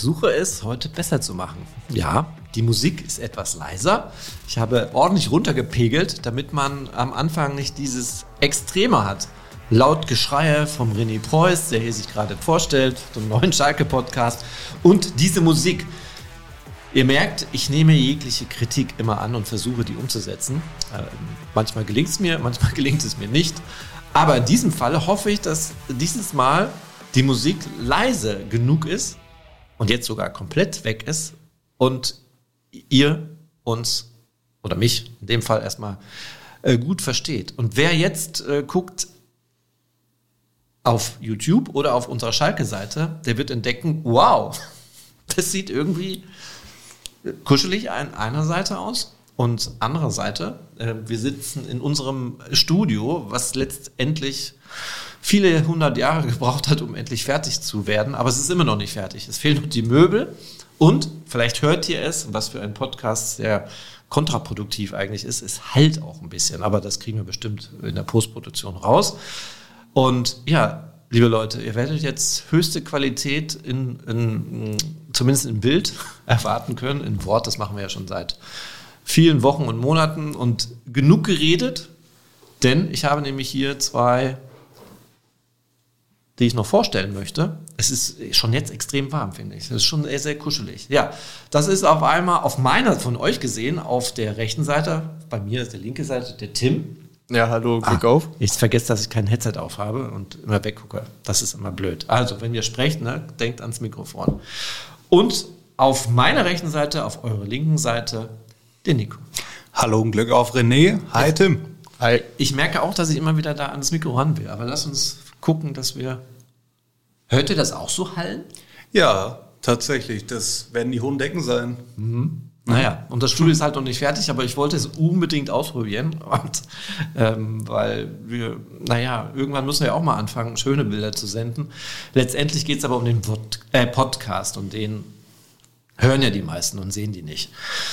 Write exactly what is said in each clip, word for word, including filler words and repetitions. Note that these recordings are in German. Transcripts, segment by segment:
versuche es heute besser zu machen. Ja, die Musik ist etwas leiser. Ich habe ordentlich runtergepegelt, damit man am Anfang nicht dieses Extreme hat. Laut Geschreie vom René Preuß, der hier sich gerade vorstellt, zum neuen Schalke-Podcast. Und diese Musik. Ihr merkt, ich nehme jegliche Kritik immer an und versuche, die umzusetzen. Äh, manchmal gelingt es mir, manchmal gelingt es mir nicht. Aber in diesem Fall hoffe ich, dass dieses Mal die Musik leise genug ist und jetzt sogar komplett weg ist und ihr uns oder mich in dem Fall erstmal äh, gut versteht. Und wer jetzt äh, guckt auf YouTube oder auf unserer Schalke-Seite, der wird entdecken, wow, das sieht irgendwie kuschelig an einer Seite aus und anderer Seite, äh, wir sitzen in unserem Studio, was letztendlich viele hundert Jahre gebraucht hat, um endlich fertig zu werden, aber es ist immer noch nicht fertig. Es fehlen noch die Möbel und vielleicht hört ihr es, was für ein Podcast sehr kontraproduktiv eigentlich ist, es halt auch ein bisschen, aber das kriegen wir bestimmt in der Postproduktion raus. Und ja, liebe Leute, ihr werdet jetzt höchste Qualität in, in zumindest im Bild erwarten können. In Wort, das machen wir ja schon seit vielen Wochen und Monaten und genug geredet, denn ich habe nämlich hier zwei, die ich noch vorstellen möchte. Es ist schon jetzt extrem warm, finde ich. Es ist schon sehr, sehr kuschelig. Ja, das ist auf einmal auf meiner, von euch gesehen, auf der rechten Seite, bei mir ist die linke Seite, der Tim. Ja, hallo, Glück ah, auf. Ich vergesse, dass ich kein Headset auf habe und immer weggucke. Das ist immer blöd. Also, wenn ihr sprecht, ne, denkt ans Mikrofon. Und auf meiner rechten Seite, auf eurer linken Seite, der Nico. Hallo und Glück auf, René. Hi, Tim. Hi. Ich merke auch, dass ich immer wieder da ans Mikro ran will. Aber lass uns gucken, dass wir... Hört ihr das auch so hallen? Ja, tatsächlich. Das werden die hohen Decken sein. Mhm. Naja, und das Studio ist halt noch nicht fertig, aber ich wollte es unbedingt ausprobieren. Und, ähm, weil wir, naja, irgendwann müssen wir auch mal anfangen, schöne Bilder zu senden. Letztendlich geht es aber um den Pod- äh, Podcast und den hören ja die meisten und sehen die nicht.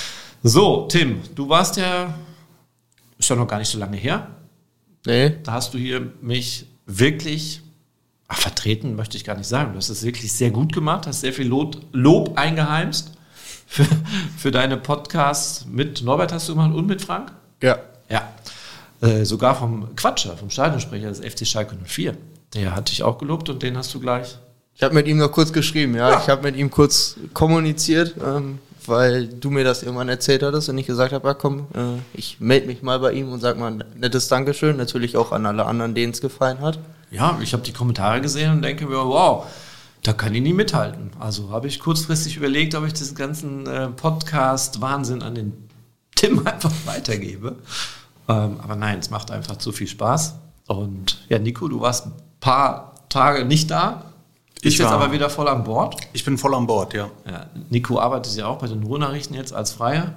So, Tim, du warst ja, ist ja noch gar nicht so lange her. Nee. Da hast du hier mich wirklich, ach, vertreten möchte ich gar nicht sagen. Du hast es wirklich sehr gut gemacht, hast sehr viel Lob, Lob eingeheimst. Für, für deine Podcasts mit Norbert hast du gemacht und mit Frank? Ja. Ja. Äh, sogar vom Quatscher, vom Stadionsprecher des F C Schalke null vier. Der hat dich auch gelobt und den hast du gleich. Ich habe mit ihm noch kurz geschrieben, ja. ja. Ich habe mit ihm kurz kommuniziert, ähm, weil du mir das irgendwann erzählt hattest und ich gesagt habe, ja komm, äh, ich melde mich mal bei ihm und sag mal ein nettes Dankeschön. Natürlich auch an alle anderen, denen es gefallen hat. Ja, ich habe die Kommentare gesehen und denke mir, wow, da kann ich nie mithalten. Also habe ich kurzfristig überlegt, ob ich diesen ganzen äh, Podcast-Wahnsinn an den Tim einfach weitergebe. Ähm, aber nein, es macht einfach zu viel Spaß. Und ja, Nico, du warst ein paar Tage nicht da. Bist jetzt aber wieder voll an Bord. Ich bin voll an Bord, ja. ja. Nico arbeitet ja auch bei den Ruhrnachrichten jetzt als Freier.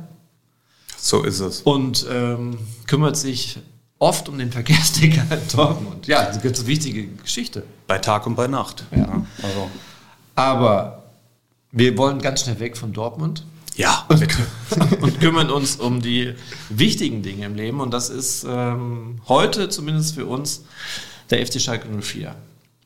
So ist es. Und ähm, kümmert sich oft um den Verkehrsticker in Dortmund. Ja, das ist eine wichtige Geschichte. Bei Tag und bei Nacht. Ja. Also. Aber wir wollen ganz schnell weg von Dortmund. Ja, bitte. Und kümmern uns um die wichtigen Dinge im Leben. Und das ist ähm, heute zumindest für uns der F C Schalke null vier.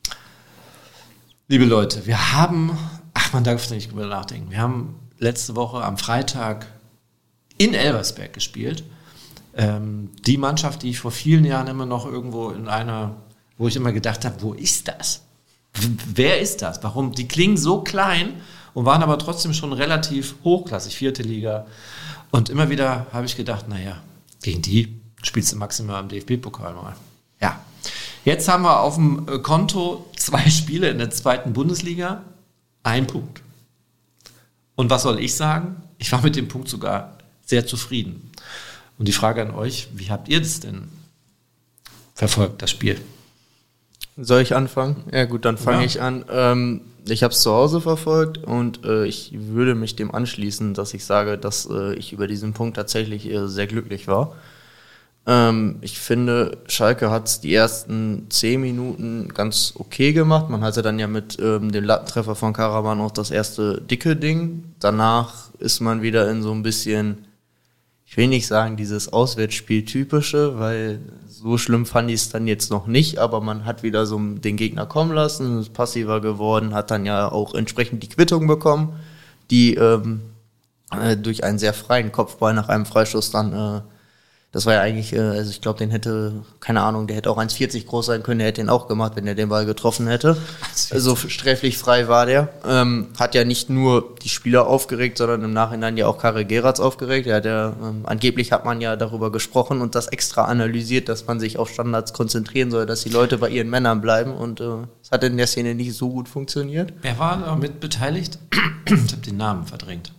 Liebe Leute, wir haben, ach, man darf nicht drüber nachdenken, wir haben letzte Woche am Freitag in Elversberg gespielt. Ähm, die Mannschaft, die ich vor vielen Jahren immer noch irgendwo in einer, wo ich immer gedacht habe, wo ist das? W- wer ist das? Warum? Die klingen so klein und waren aber trotzdem schon relativ hochklassig, vierte Liga. Und immer wieder habe ich gedacht, naja, gegen die spielst du maximal am D F B-Pokal mal. Ja. Jetzt haben wir auf dem Konto zwei Spiele in der zweiten Bundesliga, ein Punkt. Und was soll ich sagen? Ich war mit dem Punkt sogar sehr zufrieden. Und die Frage an euch, wie habt ihr das denn verfolgt, das Spiel? Soll ich anfangen? Ja gut, dann fange ja. ich an. Ähm, ich habe es zu Hause verfolgt und äh, ich würde mich dem anschließen, dass ich sage, dass äh, ich über diesen Punkt tatsächlich äh, sehr glücklich war. Ähm, ich finde, Schalke hat die ersten zehn Minuten ganz okay gemacht. Man hatte dann ja mit ähm, dem Lattentreffer von Karaman auch das erste dicke Ding. Danach ist man wieder in so ein bisschen, ich will nicht sagen, dieses Auswärtsspiel-typische, weil so schlimm fand ich es dann jetzt noch nicht, aber man hat wieder so den Gegner kommen lassen, ist passiver geworden, hat dann ja auch entsprechend die Quittung bekommen, die ähm, äh, durch einen sehr freien Kopfball nach einem Freistoß dann, äh, das war ja eigentlich, äh, also ich glaube, den hätte, keine Ahnung, der hätte auch eins vierzig groß sein können, der hätte ihn auch gemacht, wenn er den Ball getroffen hätte. So sträflich frei war der. Ähm, hat ja nicht nur die Spieler aufgeregt, sondern im Nachhinein ja auch Karel Geratz aufgeregt. Er hat ja, ähm, angeblich hat man ja darüber gesprochen und das extra analysiert, dass man sich auf Standards konzentrieren soll, dass die Leute bei ihren Männern bleiben und es äh, hat in der Szene nicht so gut funktioniert. Wer war da mit beteiligt? Ich habe den Namen verdrängt.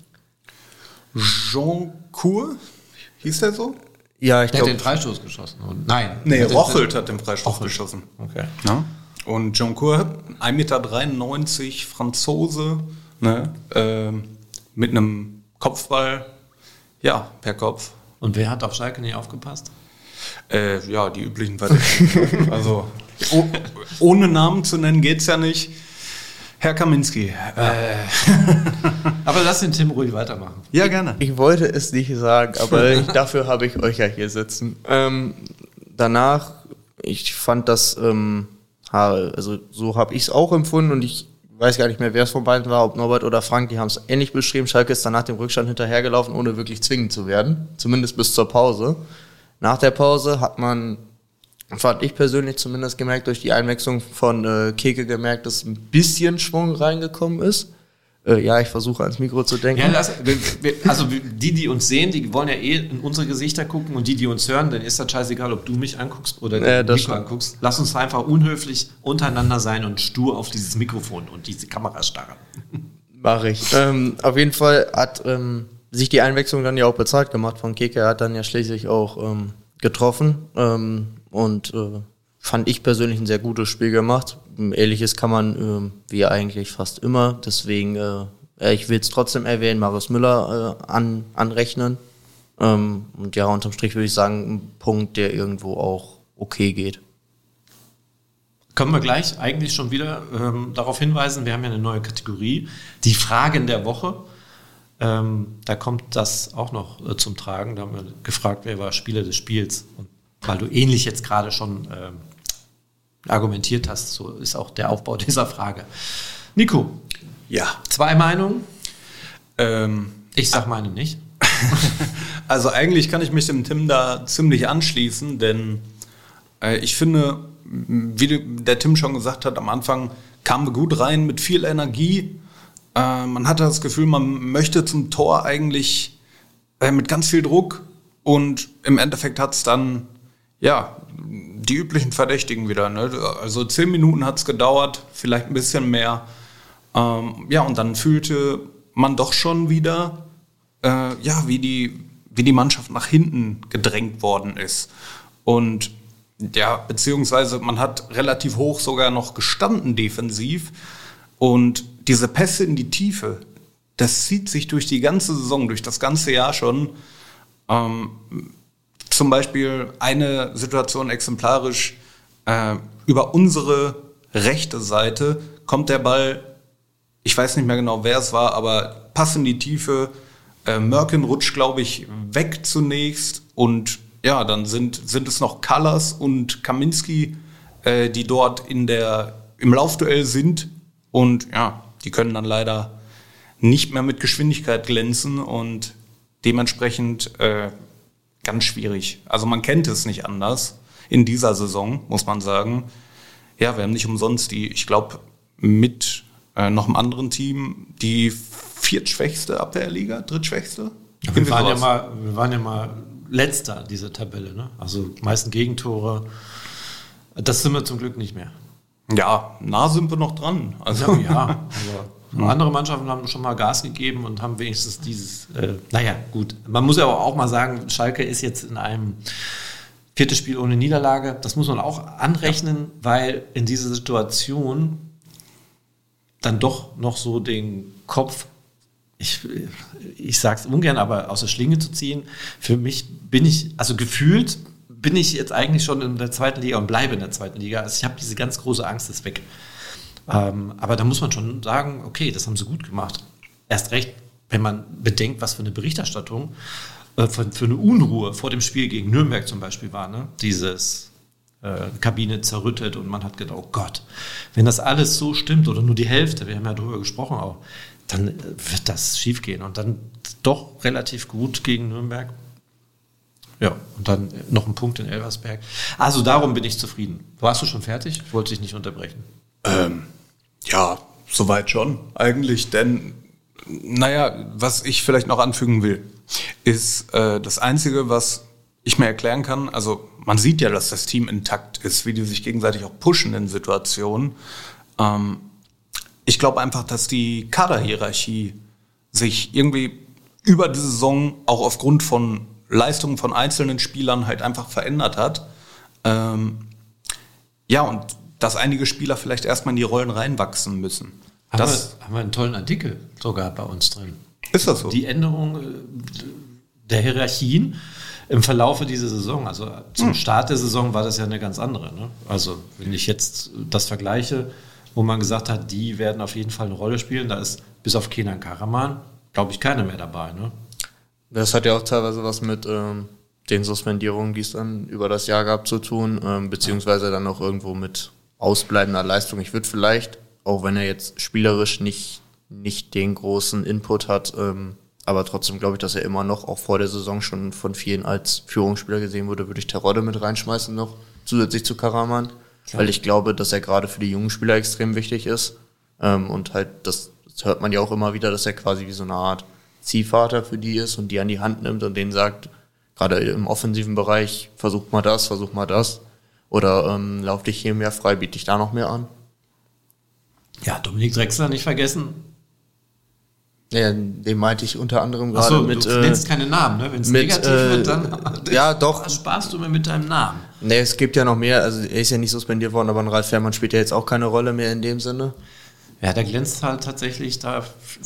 Jean Cour, hieß der so? Ja, ich Der hat glaube. den Freistoß geschossen. Nein. Nee, Der Rochelt hat den Freistoß Rochelt. geschossen. Okay. Ja? Und Jean Cour, ein Meter dreiundneunzig, Franzose, ne? ähm, mit einem Kopfball, ja, per Kopf. Und wer hat auf Schalke nicht aufgepasst? Äh, ja, die üblichen Verdächtigen. Also, oh, ohne Namen zu nennen geht's ja nicht. Herr Kaminski. Ja. Äh. Aber lass den Tim ruhig weitermachen. Ja, gerne. Ich wollte es nicht sagen, aber ich, dafür habe ich euch ja hier sitzen. Ähm, danach, ich fand das, ähm, also so habe ich es auch empfunden und ich weiß gar nicht mehr, wer es von beiden war, ob Norbert oder Frank, die haben es ähnlich beschrieben. Schalke ist dann nach dem Rückstand hinterhergelaufen, ohne wirklich zwingend zu werden, zumindest bis zur Pause. Nach der Pause hat man, fand ich persönlich zumindest gemerkt, durch die Einwechslung von äh, Keke gemerkt, dass ein bisschen Schwung reingekommen ist. Äh, ja, ich versuche ans Mikro zu denken. Ja, lass, wir, wir, also die, die uns sehen, die wollen ja eh in unsere Gesichter gucken und die, die uns hören, dann ist das scheißegal, ob du mich anguckst oder Ja, den das Mikro stimmt. anguckst. Lass uns einfach unhöflich untereinander sein und stur auf dieses Mikrofon und diese Kamera starren. Mach ich. Ähm, auf jeden Fall hat ähm, sich die Einwechslung dann ja auch bezahlt gemacht von Keke. Er hat dann ja schließlich auch ähm, getroffen ähm, und äh, fand ich persönlich ein sehr gutes Spiel gemacht. Ähnliches kann man ähm, wie eigentlich fast immer. Deswegen, äh, ich will es trotzdem erwähnen, Marius Müller äh, an, anrechnen. Ähm, und ja, unterm Strich würde ich sagen, ein Punkt, der irgendwo auch okay geht. Können wir gleich eigentlich schon wieder ähm, darauf hinweisen, wir haben ja eine neue Kategorie, die Fragen der Woche. Ähm, da kommt das auch noch äh, zum Tragen. Da haben wir gefragt, wer war Spieler des Spiels. Und weil du ähnlich jetzt gerade schon ähm, argumentiert hast, so ist auch der Aufbau dieser Frage. Nico, Ja. zwei Meinungen. Ähm, Ich sag meine nicht. Also eigentlich kann ich mich dem Tim da ziemlich anschließen, denn äh, ich finde, wie der Tim schon gesagt hat, am Anfang kamen wir gut rein mit viel Energie. Äh, man hatte das Gefühl, man möchte zum Tor eigentlich äh, mit ganz viel Druck und im Endeffekt hat es dann, ja, die üblichen Verdächtigen wieder. Ne? Also zehn Minuten hat es gedauert, vielleicht ein bisschen mehr. Ähm, ja, und dann fühlte man doch schon wieder, äh, ja, wie die, wie die Mannschaft nach hinten gedrängt worden ist. Und ja, beziehungsweise man hat relativ hoch sogar noch gestanden defensiv. Und diese Pässe in die Tiefe, das zieht sich durch die ganze Saison, durch das ganze Jahr schon. Ähm, zum Beispiel eine Situation exemplarisch, äh, über unsere rechte Seite kommt der Ball, ich weiß nicht mehr genau, wer es war, aber Pass in die Tiefe, äh, Mörken rutscht, glaube ich, weg zunächst und ja, dann sind, sind es noch Kallas und Kaminski, äh, die dort in der, im Laufduell sind und ja, die können dann leider nicht mehr mit Geschwindigkeit glänzen und dementsprechend äh, ganz schwierig. Also man kennt es nicht anders in dieser Saison, muss man sagen. Ja, wir haben nicht umsonst die, ich glaube, mit äh, noch einem anderen Team die viertschwächste Abwehrliga, drittschwächste. Ja, wir, waren ja mal, wir waren ja mal Letzter dieser Tabelle, ne? Also meisten Gegentore. Das sind wir zum Glück nicht mehr. Ja, nah sind wir noch dran. Also ja, ja, aber andere Mannschaften haben schon mal Gas gegeben und haben wenigstens dieses, äh, naja, gut. Man muss aber auch mal sagen, Schalke ist jetzt in einem viertes Spiel ohne Niederlage. Das muss man auch anrechnen, ja. Weil in dieser Situation dann doch noch so den Kopf, ich, ich sag's ungern, aber aus der Schlinge zu ziehen. Für mich bin ich, also gefühlt bin ich jetzt eigentlich schon in der zweiten Liga und bleibe in der zweiten Liga. Also ich habe diese ganz große Angst, ist weg. Ähm, aber da muss man schon sagen, okay, das haben sie gut gemacht. Erst recht, wenn man bedenkt, was für eine Berichterstattung äh, für, für eine Unruhe vor dem Spiel gegen Nürnberg zum Beispiel war, ne? Dieses äh, Kabine zerrüttet und man hat gedacht, oh Gott, wenn das alles so stimmt oder nur die Hälfte, wir haben ja darüber gesprochen auch, dann äh, wird das schief gehen und dann doch relativ gut gegen Nürnberg. Ja, und dann noch ein Punkt in Elversberg. Also darum bin ich zufrieden. Warst du schon fertig? Ich wollte dich nicht unterbrechen. Ähm, ja, soweit schon eigentlich, denn naja, was ich vielleicht noch anfügen will, ist äh, das Einzige, was ich mir erklären kann, also man sieht ja, dass das Team intakt ist, wie die sich gegenseitig auch pushen in Situationen. Ähm, ich glaube einfach, dass die Kaderhierarchie sich irgendwie über die Saison auch aufgrund von Leistungen von einzelnen Spielern halt einfach verändert hat. Ähm, ja, und dass einige Spieler vielleicht erstmal in die Rollen reinwachsen müssen. Haben, Das wir, haben wir einen tollen Artikel sogar bei uns drin. ist das so? Die Änderung äh, der Hierarchien im Verlaufe dieser Saison. Also zum hm. Start der Saison war das ja eine ganz andere. Ne? Also wenn ich jetzt das vergleiche, wo man gesagt hat, die werden auf jeden Fall eine Rolle spielen, da ist bis auf Kenan Karaman, glaube ich, keiner mehr dabei. Ne? Das hat ja auch teilweise was mit ähm, den Suspendierungen, die es dann über das Jahr gab, zu tun, ähm, beziehungsweise dann auch irgendwo mit ausbleibender Leistung. Ich würde vielleicht, auch wenn er jetzt spielerisch nicht, nicht den großen Input hat, ähm, aber trotzdem glaube ich, dass er immer noch, auch vor der Saison schon von vielen als Führungsspieler gesehen wurde, würde ich Terodde mit reinschmeißen noch, zusätzlich zu Karaman, Klar. weil ich glaube, dass er gerade für die jungen Spieler extrem wichtig ist ähm, und halt, das, das hört man ja auch immer wieder, dass er quasi wie so eine Art Ziehvater für die ist und die an die Hand nimmt und denen sagt, gerade im offensiven Bereich, versuch mal das, versuch mal das. Oder ähm, lauf dich hier mehr frei, biete dich da noch mehr an. Ja, Dominik Drexler nicht vergessen. Ja, den meinte ich unter anderem gerade so, mit... du äh, nennst keine Namen, ne? Wenn es negativ äh, wird, dann ja, doch. was sparst du mir mit deinem Namen. Nee, es gibt ja noch mehr. Also er ist ja nicht suspendiert worden, aber ein Ralf Fährmann spielt ja jetzt auch keine Rolle mehr in dem Sinne. Ja, der glänzt halt tatsächlich da...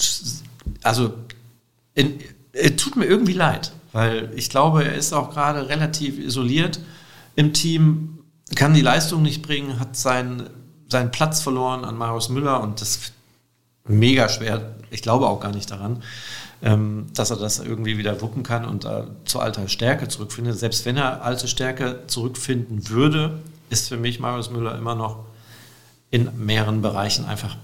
Also... In, es tut mir irgendwie leid, weil ich glaube, er ist auch gerade relativ isoliert im Team, kann die Leistung nicht bringen, hat seinen, seinen Platz verloren an Marius Müller und das ist mega schwer. Ich glaube auch gar nicht daran, ähm, dass er das irgendwie wieder wuppen kann und äh, zu alter Stärke zurückfindet. Selbst wenn er alte Stärke zurückfinden würde, ist für mich Marius Müller immer noch in mehreren Bereichen einfach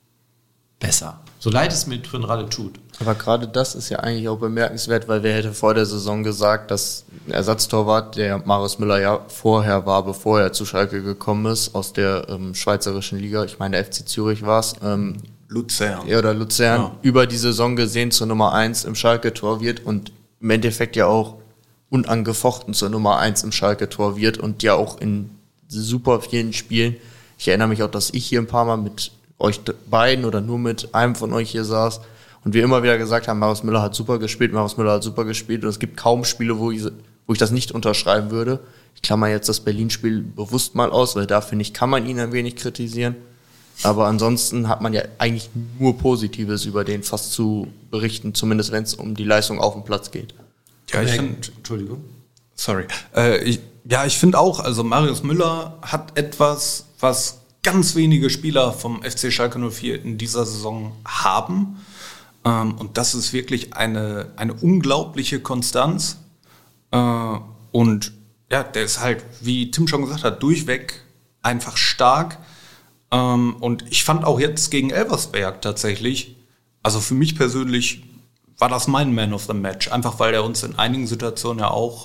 besser. So leid es mir für den Ralle tut. Aber gerade das ist ja eigentlich auch bemerkenswert, weil wer hätte vor der Saison gesagt, dass ein Ersatztorwart, der Marius Müller ja vorher war, bevor er zu Schalke gekommen ist, aus der ähm, schweizerischen Liga, ich meine der F C Zürich war es, ähm, Luzern. Ja, oder Luzern, ja. über die Saison gesehen zur Nummer eins im Schalke-Tor wird und im Endeffekt ja auch unangefochten zur Nummer eins im Schalke-Tor wird und ja auch in super vielen Spielen. Ich erinnere mich auch, dass ich hier ein paar Mal mit euch beiden oder nur mit einem von euch hier saß und wir immer wieder gesagt haben, Marius Müller hat super gespielt, Marius Müller hat super gespielt und es gibt kaum Spiele, wo ich, wo ich das nicht unterschreiben würde. Ich klammer jetzt das Berlin-Spiel bewusst mal aus, weil da, finde ich, kann man ihn ein wenig kritisieren. Aber ansonsten hat man ja eigentlich nur Positives über den fast zu berichten, zumindest wenn es um die Leistung auf dem Platz geht. Ja, ich Äh, finde, Entschuldigung. sorry. Äh, ich, ja, ich finde auch, also Marius Müller hat etwas, was ganz wenige Spieler vom F C Schalke null vier in dieser Saison haben. Ähm, und das ist wirklich eine, eine unglaubliche Konstanz. Äh, und ja, der ist halt, wie Tim schon gesagt hat, durchweg einfach stark. Ähm, und ich fand auch jetzt gegen Elversberg tatsächlich, also für mich persönlich war das mein Man of the Match. Einfach weil er uns in einigen Situationen ja auch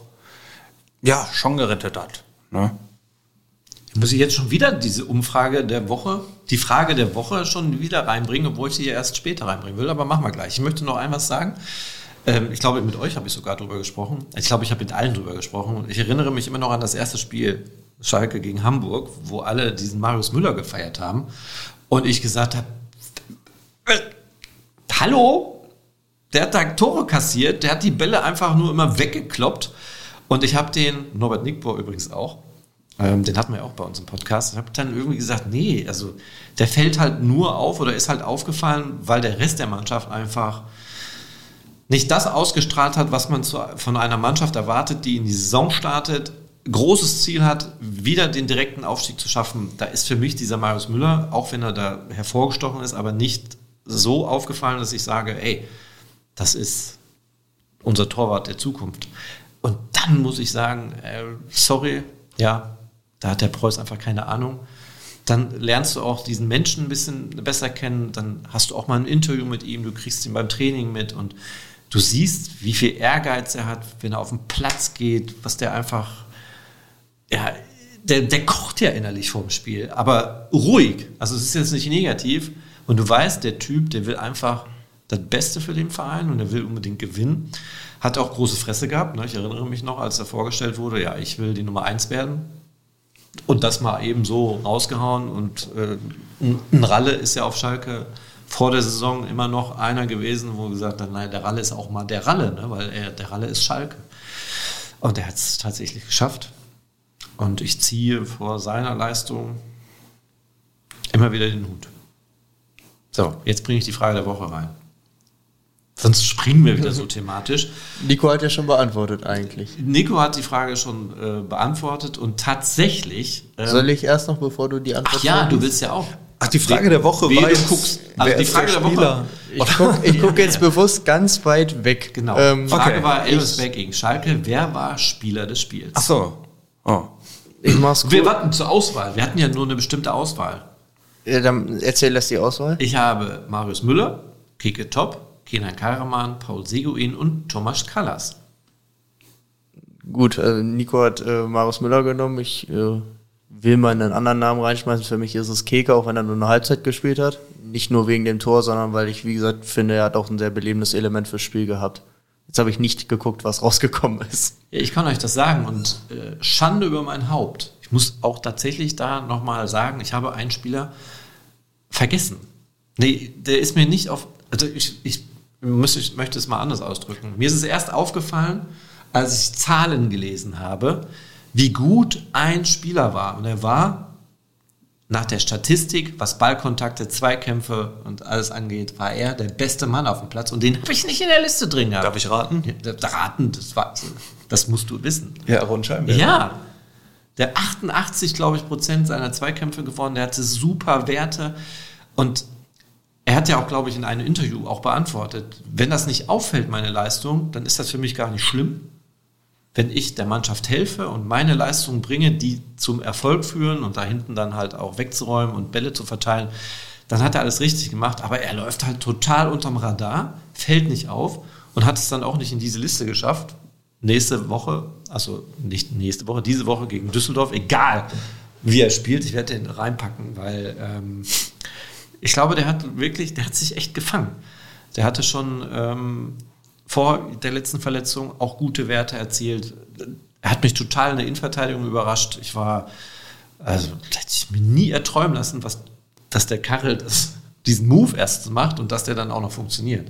ja, schon gerettet hat. Ne? Muss ich jetzt schon wieder diese Umfrage der Woche, die Frage der Woche schon wieder reinbringen, obwohl ich sie erst später reinbringen will, aber machen wir gleich. Ich möchte noch ein was sagen. Ähm, ich glaube, mit euch habe ich sogar drüber gesprochen. Ich glaube, ich habe mit allen drüber gesprochen. Ich erinnere mich immer noch an das erste Spiel Schalke gegen Hamburg, wo alle diesen Marius Müller gefeiert haben und ich gesagt habe, äh, hallo, der hat da Tore kassiert, der hat die Bälle einfach nur immer weggekloppt und ich habe den, Norbert Nickbohr übrigens auch, Ähm, den hatten wir ja auch bei uns im Podcast. Ich habe dann irgendwie gesagt, nee, also der fällt halt nur auf oder ist halt aufgefallen, weil der Rest der Mannschaft einfach nicht das ausgestrahlt hat, was man zu, von einer Mannschaft erwartet, die in die Saison startet, großes Ziel hat, wieder den direkten Aufstieg zu schaffen. Da ist für mich dieser Marius Müller, auch wenn er da hervorgestochen ist, aber nicht so aufgefallen, dass ich sage, ey, das ist unser Torwart der Zukunft. Und dann muss ich sagen, äh, sorry, ja, da hat der Preuß einfach keine Ahnung. Dann lernst du auch diesen Menschen ein bisschen besser kennen, dann hast du auch mal ein Interview mit ihm, du kriegst ihn beim Training mit und du siehst, wie viel Ehrgeiz er hat, wenn er auf den Platz geht, was der einfach, ja, der, der kocht ja innerlich vorm Spiel, aber ruhig, also es ist jetzt nicht negativ und du weißt, der Typ, der will einfach das Beste für den Verein und er will unbedingt gewinnen, hat auch große Fresse gehabt, ne? Ich erinnere mich noch, als er vorgestellt wurde, ja, ich will die Nummer eins werden. Und das mal eben so rausgehauen. Und äh, ein Ralle ist ja auf Schalke vor der Saison immer noch einer gewesen, wo gesagt hat, nein, der Ralle ist auch mal der Ralle, ne? Weil er, der Ralle ist Schalke. Und er hat es tatsächlich geschafft. Und ich ziehe vor seiner Leistung immer wieder den Hut. So, jetzt bringe ich die Frage der Woche rein. Sonst springen wir wieder so thematisch. Nico hat ja schon beantwortet eigentlich. Nico hat die Frage schon äh, beantwortet und tatsächlich... Ähm, Soll ich erst noch, bevor du die Antwort Ach ja, sagst? du willst ja auch. Ach, die Frage der Woche Wie war du jetzt, guckst. Also wer die ist Frage der der Spieler? Woche... Ich gucke ich guck jetzt bewusst ganz weit weg. Genau. Ähm, Frage okay. war Elversberg gegen Schalke. Wer war Spieler des Spiels? Ach so. Oh. Ich mach's gut. Wir warten zur Auswahl. Wir hatten ja nur eine bestimmte Auswahl. Ja, dann erzähl das die Auswahl. Ich habe Marius Müller, Keke Top, Kenan Karaman, Paul Seguin und Thomas Kallas. Gut, äh, Nico hat äh, Marius Müller genommen. Ich äh, will mal einen anderen Namen reinschmeißen. Für mich ist es Keke, auch wenn er nur eine Halbzeit gespielt hat. Nicht nur wegen dem Tor, sondern weil ich, wie gesagt, finde, er hat auch ein sehr belebendes Element fürs Spiel gehabt. Jetzt habe ich nicht geguckt, was rausgekommen ist. Ja, ich kann euch das sagen und äh, Schande über mein Haupt. Ich muss auch tatsächlich da nochmal sagen, ich habe einen Spieler vergessen. Nee, der ist mir nicht auf... Also ich, ich, muss, ich möchte es mal anders ausdrücken. Mir ist es erst aufgefallen, als ich Zahlen gelesen habe, wie gut ein Spieler war. Und er war nach der Statistik, was Ballkontakte, Zweikämpfe und alles angeht, war er der beste Mann auf dem Platz. Und den habe ich nicht in der Liste drin gehabt. Darf ich raten? Ja, raten, das, war, das musst du wissen. Ja, Ron Scheinberg. Ja, der achtundachtzig, glaube ich, Prozent seiner Zweikämpfe gewonnen, der hatte super Werte und er hat ja auch, glaube ich, in einem Interview auch beantwortet, wenn das nicht auffällt, meine Leistung, dann ist das für mich gar nicht schlimm. Wenn ich der Mannschaft helfe und meine Leistung bringe, die zum Erfolg führen und da hinten dann halt auch wegzuräumen und Bälle zu verteilen, dann hat er alles richtig gemacht, aber er läuft halt total unterm Radar, fällt nicht auf und hat es dann auch nicht in diese Liste geschafft. Nächste Woche, also nicht nächste Woche, diese Woche gegen Düsseldorf, egal wie er spielt, ich werde den reinpacken, weil ähm, ich glaube, der hat wirklich, der hat sich echt gefangen. Der hatte schon ähm, vor der letzten Verletzung auch gute Werte erzielt. Er hat mich total in der Innenverteidigung überrascht. Ich war, also hätte ich mir nie erträumen lassen, was, dass der Karel das, diesen Move erst macht und dass der dann auch noch funktioniert.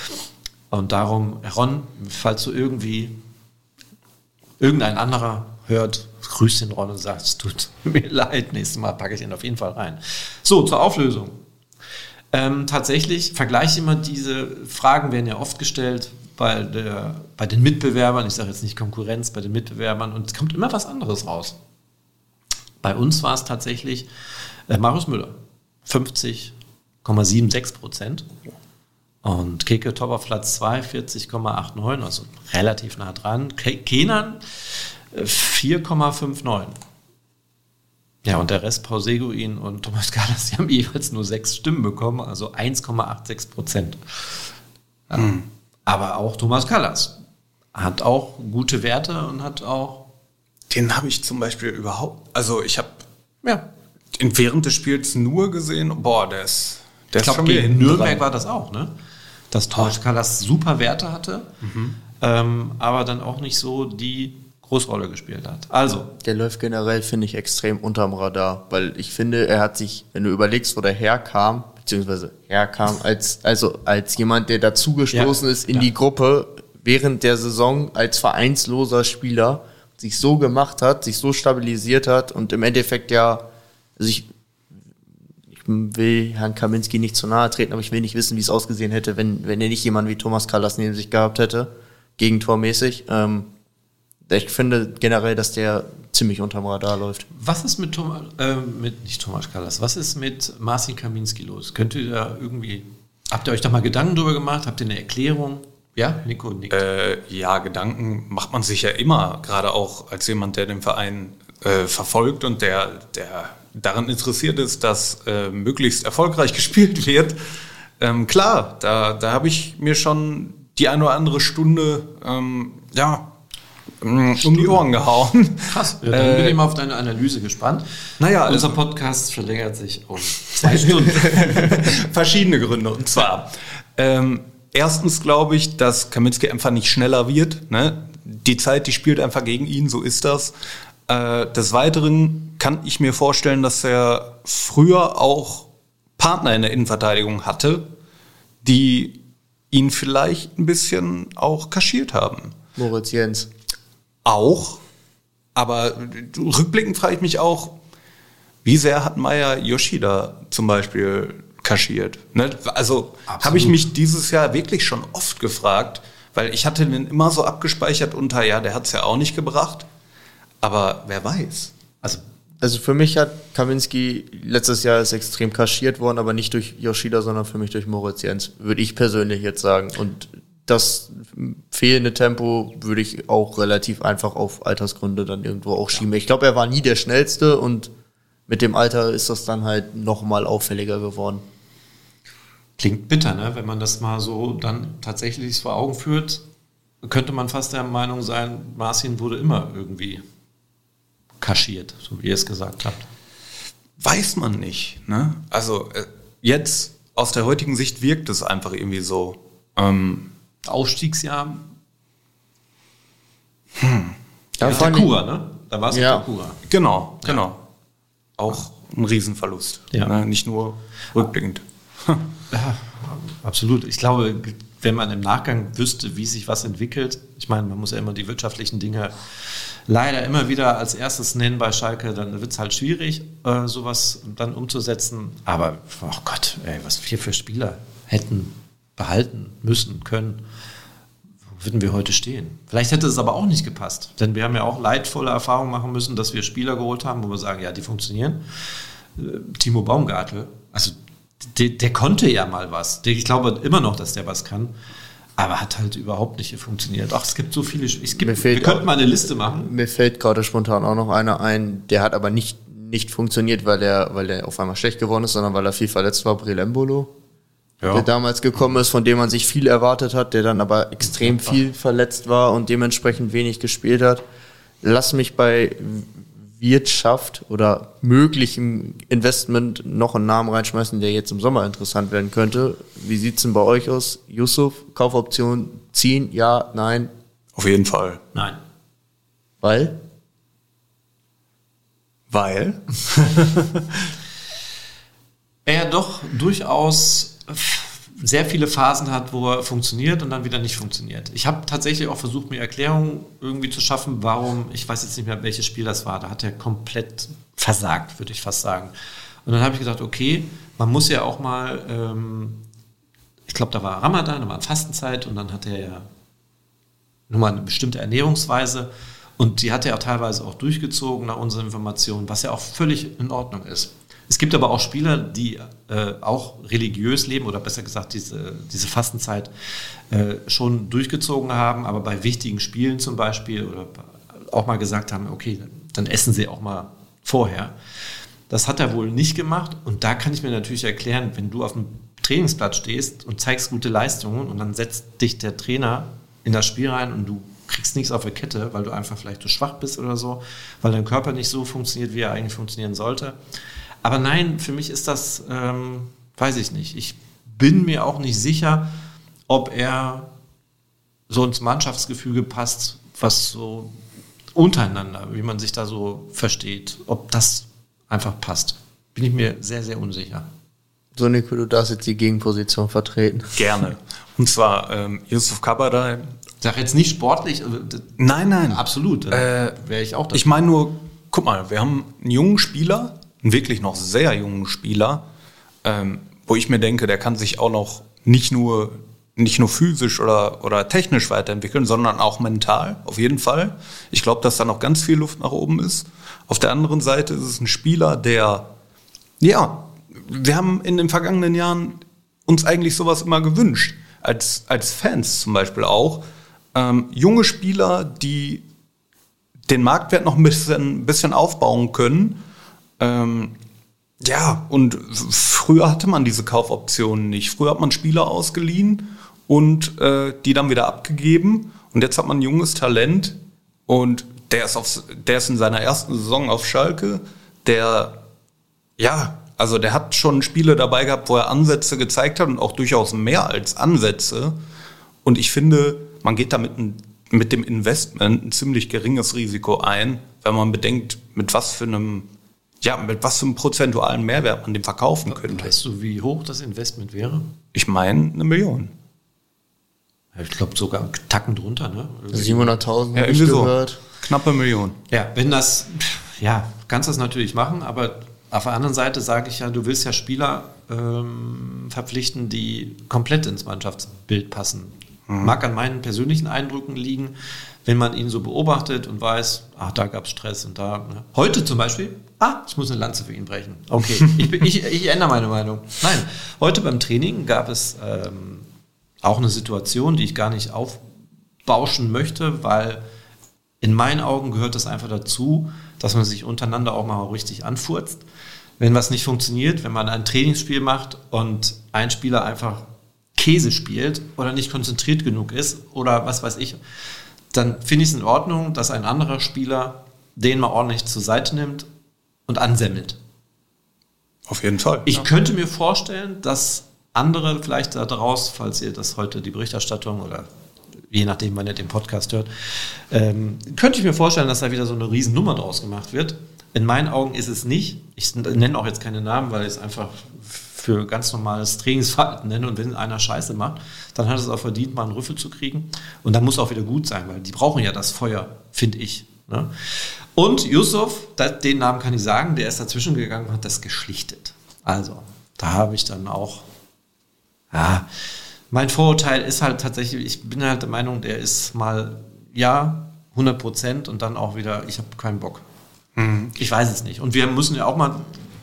Und darum, Ron, falls du irgendwie irgendein anderer hört, grüß den Ron und sagt, es tut mir leid, nächstes Mal packe ich ihn auf jeden Fall rein. So, zur Auflösung. Ähm, tatsächlich, vergleiche immer diese Fragen, werden ja oft gestellt bei, der, bei den Mitbewerbern, ich sage jetzt nicht Konkurrenz, bei den Mitbewerbern und es kommt immer was anderes raus. Bei uns war es tatsächlich äh, Marius Müller, fünfzig Komma sechsundsiebzig Prozent und Keke Top auf Platz zwei, vierzig Komma neunundachtzig, also relativ nah dran. Kenan äh, vier Komma neunundfünfzig. Ja, und der Rest, Paul Seguin und Thomas Kallas, die haben jeweils nur sechs Stimmen bekommen, also eins Komma sechsundachtzig Prozent. Ja. Hm. Aber auch Thomas Kallas hat auch gute Werte und hat auch... Den habe ich zum Beispiel überhaupt... Also ich habe Ja. während des Spiels nur gesehen, boah, der ist... Der Ich glaube, wieder gegen hinten Nürnberg dran. war das auch, ne? Dass Thomas Kallas super Werte hatte, mhm. ähm, aber dann auch nicht so die Großrolle gespielt hat. Also, Der läuft generell, finde ich, extrem unterm Radar, weil ich finde, er hat sich, wenn du überlegst, wo der herkam, beziehungsweise herkam, als, also als jemand, der dazugestoßen Ja, ist in ja. die Gruppe während der Saison als vereinsloser Spieler, sich so gemacht hat, sich so stabilisiert hat und im Endeffekt ja, also ich, ich will Herrn Kaminski nicht zu nahe treten, aber ich will nicht wissen, wie es ausgesehen hätte, wenn, wenn er nicht jemanden wie Thomas Kallas neben sich gehabt hätte, gegentormäßig. Ähm, Ich finde generell, dass der ziemlich unterm Radar läuft. was ist mit Thomas, äh, mit, nicht Thomas Kallas, was ist mit Marcin Kaminski los? Könnt ihr da irgendwie, habt ihr euch da mal Gedanken drüber gemacht? Habt ihr eine Erklärung? Ja, Nico nickt. Äh, ja, Gedanken macht man sich ja immer, gerade auch als jemand, der den Verein äh, verfolgt und der, der daran interessiert ist, dass äh, möglichst erfolgreich gespielt wird. Ähm, klar, da, da habe ich mir schon die eine oder andere Stunde ähm, ja, um die Ohren gehauen. Krass, ja, dann bin ich mal auf deine Analyse gespannt. Naja, unser also, Podcast verlängert sich um zwei Stunden. Verschiedene Gründe. Und zwar, ähm, erstens glaube ich, dass Kaminski einfach nicht schneller wird. Ne? Die Zeit, die spielt einfach gegen ihn, so ist das. Äh, des Weiteren kann ich mir vorstellen, dass er früher auch Partner in der Innenverteidigung hatte, die ihn vielleicht ein bisschen auch kaschiert haben. Moritz Jens. Auch, aber rückblickend frage ich mich auch, wie sehr hat Maya Yoshida zum Beispiel kaschiert? Ne? Also habe ich mich dieses Jahr wirklich schon oft gefragt, weil ich hatte den immer so abgespeichert unter, ja, der hat es ja auch nicht gebracht, aber wer weiß. Also, also für mich hat Kaminski letztes Jahr ist extrem kaschiert worden, aber nicht durch Yoshida, sondern für mich durch Moritz Jens, würde ich persönlich jetzt sagen. Und das fehlende Tempo würde ich auch relativ einfach auf Altersgründe dann irgendwo auch schieben. Ich glaube, er war nie der Schnellste und mit dem Alter ist das dann halt nochmal auffälliger geworden. Klingt bitter, ne? Wenn man das mal so dann tatsächlich vor Augen führt, könnte man fast der Meinung sein, Marcin wurde immer irgendwie kaschiert, so wie ihr es gesagt habt. Weiß man nicht. Ne? Also jetzt aus der heutigen Sicht wirkt es einfach irgendwie so. Ähm, Aufstiegsjahr. Hm. Ja, ja, Takura, ne? Da war es ja. Takura. Genau, genau. Ja. Auch ein Riesenverlust. Ja. Ne? Nicht nur rückblickend. Ja, absolut. Ich glaube, wenn man im Nachgang wüsste, wie sich was entwickelt, ich meine, man muss ja immer die wirtschaftlichen Dinge leider immer wieder als erstes nennen bei Schalke, dann wird es halt schwierig, äh, sowas dann umzusetzen. Aber, oh Gott, ey, was wir für Spieler hätten behalten müssen, können, wo würden wir heute stehen? Vielleicht hätte es aber auch nicht gepasst, denn wir haben ja auch leidvolle Erfahrungen machen müssen, dass wir Spieler geholt haben, wo wir sagen, ja, die funktionieren. Äh, Timo Baumgartel, also der, der konnte ja mal was. Ich glaube immer noch, dass der was kann. Aber hat halt überhaupt nicht funktioniert. Ach, es gibt so viele. Es gibt, wir könnten mal eine Liste machen. Mir fällt gerade spontan auch noch einer ein, der hat aber nicht, nicht funktioniert, weil der, weil der auf einmal schlecht geworden ist, sondern weil er viel verletzt war. Brelembolo, ja. Der damals gekommen ist, von dem man sich viel erwartet hat, der dann aber extrem viel verletzt war und dementsprechend wenig gespielt hat. Lass mich bei Wirtschaft oder möglichem Investment noch einen Namen reinschmeißen, der jetzt im Sommer interessant werden könnte. Wie sieht's denn bei euch aus? Yusuf, Kaufoption ziehen? Ja, nein? Auf jeden Fall. Nein. Weil? Weil? er doch durchaus sehr viele Phasen hat, wo er funktioniert und dann wieder nicht funktioniert. Ich habe tatsächlich auch versucht, mir Erklärungen irgendwie zu schaffen, warum, ich weiß jetzt nicht mehr, welches Spiel das war, da hat er komplett versagt, würde ich fast sagen. Und dann habe ich gedacht, okay, man muss ja auch mal, ähm, ich glaube, da war Ramadan, da war Fastenzeit und dann hat er ja nun mal eine bestimmte Ernährungsweise und die hat er auch teilweise auch durchgezogen nach unseren Informationen, was ja auch völlig in Ordnung ist. Es gibt aber auch Spieler, die äh, auch religiös leben oder besser gesagt diese, diese Fastenzeit äh, schon durchgezogen haben, aber bei wichtigen Spielen zum Beispiel oder auch mal gesagt haben, okay, dann essen sie auch mal vorher. Das hat er wohl nicht gemacht und da kann ich mir natürlich erklären, wenn du auf dem Trainingsplatz stehst und zeigst gute Leistungen und dann setzt dich der Trainer in das Spiel rein und du kriegst nichts auf der Kette, weil du einfach vielleicht zu schwach bist oder so, weil dein Körper nicht so funktioniert, wie er eigentlich funktionieren sollte. Aber nein, für mich ist das, ähm, weiß ich nicht. Ich bin mir auch nicht sicher, ob er so ins Mannschaftsgefüge passt, was so untereinander, wie man sich da so versteht, ob das einfach passt. Bin ich mir sehr, sehr unsicher. So, Nico, du darfst jetzt die Gegenposition vertreten. Gerne. Und zwar ähm, Yusuf Kabadai. Sag jetzt nicht sportlich. Nein, nein. Absolut. Äh, wäre ich auch dafür. Ich meine nur, guck mal, wir haben einen jungen Spieler, einen wirklich noch sehr jungen Spieler, ähm, wo ich mir denke, der kann sich auch noch nicht nur, nicht nur physisch oder, oder technisch weiterentwickeln, sondern auch mental, auf jeden Fall. Ich glaube, dass da noch ganz viel Luft nach oben ist. Auf der anderen Seite ist es ein Spieler, der, ja, wir haben in den vergangenen Jahren uns eigentlich sowas immer gewünscht. als, als Fans zum Beispiel auch, ähm, junge Spieler, die den Marktwert noch ein bisschen, bisschen aufbauen können. Ähm, ja, und früher hatte man diese Kaufoptionen nicht. Früher hat man Spieler ausgeliehen und äh, die dann wieder abgegeben. Und jetzt hat man ein junges Talent und der ist, auf, der ist in seiner ersten Saison auf Schalke. Der, ja, also der hat schon Spiele dabei gehabt, wo er Ansätze gezeigt hat und auch durchaus mehr als Ansätze. Und ich finde, man geht da mit, ein, mit dem Investment ein ziemlich geringes Risiko ein, wenn man bedenkt, mit was für einem, ja, mit was für einem prozentualen Mehrwert man dem verkaufen könnte. Weißt du, wie hoch das Investment wäre? Ich meine, eine Million. Ich glaube sogar einen Tacken drunter, ne? siebenhunderttausend Ja, habe ich irgendwie so. gehört. Knappe Million. Ja, wenn das, ja, kannst du das natürlich machen, aber auf der anderen Seite sage ich ja, du willst ja Spieler ähm, verpflichten, die komplett ins Mannschaftsbild passen. Mhm. Mag an meinen persönlichen Eindrücken liegen, wenn man ihn so beobachtet und weiß, ach, da gab es Stress und da. Ne? Heute zum Beispiel, ah, ich muss eine Lanze für ihn brechen. Okay, ich, ich, ich ändere meine Meinung. Nein, heute beim Training gab es ähm, auch eine Situation, die ich gar nicht aufbauschen möchte, weil in meinen Augen gehört es einfach dazu, dass man sich untereinander auch mal richtig anfurzt. Wenn was nicht funktioniert, wenn man ein Trainingsspiel macht und ein Spieler einfach Käse spielt oder nicht konzentriert genug ist oder was weiß ich, dann finde ich es in Ordnung, dass ein anderer Spieler den mal ordentlich zur Seite nimmt und ansemmelt. Auf jeden Fall. Ich ja. könnte mir vorstellen, dass andere vielleicht da draus, falls ihr das heute die Berichterstattung oder je nachdem, wann ihr den Podcast hört, ähm, könnte ich mir vorstellen, dass da wieder so eine Riesennummer draus gemacht wird. In meinen Augen ist es nicht. Ich nenne auch jetzt keine Namen, weil ich es einfach für ganz normales Trainingsverhalten nenne. Und wenn einer Scheiße macht, dann hat es auch verdient, mal einen Rüffel zu kriegen. Und dann muss auch wieder gut sein, weil die brauchen ja das Feuer, finde ich. Ne? Und Yusuf, das, den Namen kann ich sagen, der ist dazwischen gegangen und hat das geschlichtet. Also, da habe ich dann auch, ja, mein Vorurteil ist halt tatsächlich, ich bin halt der Meinung, der ist mal, ja, hundert Prozent und dann auch wieder, ich habe keinen Bock. Mhm. Ich weiß es nicht. Und wir müssen ja auch mal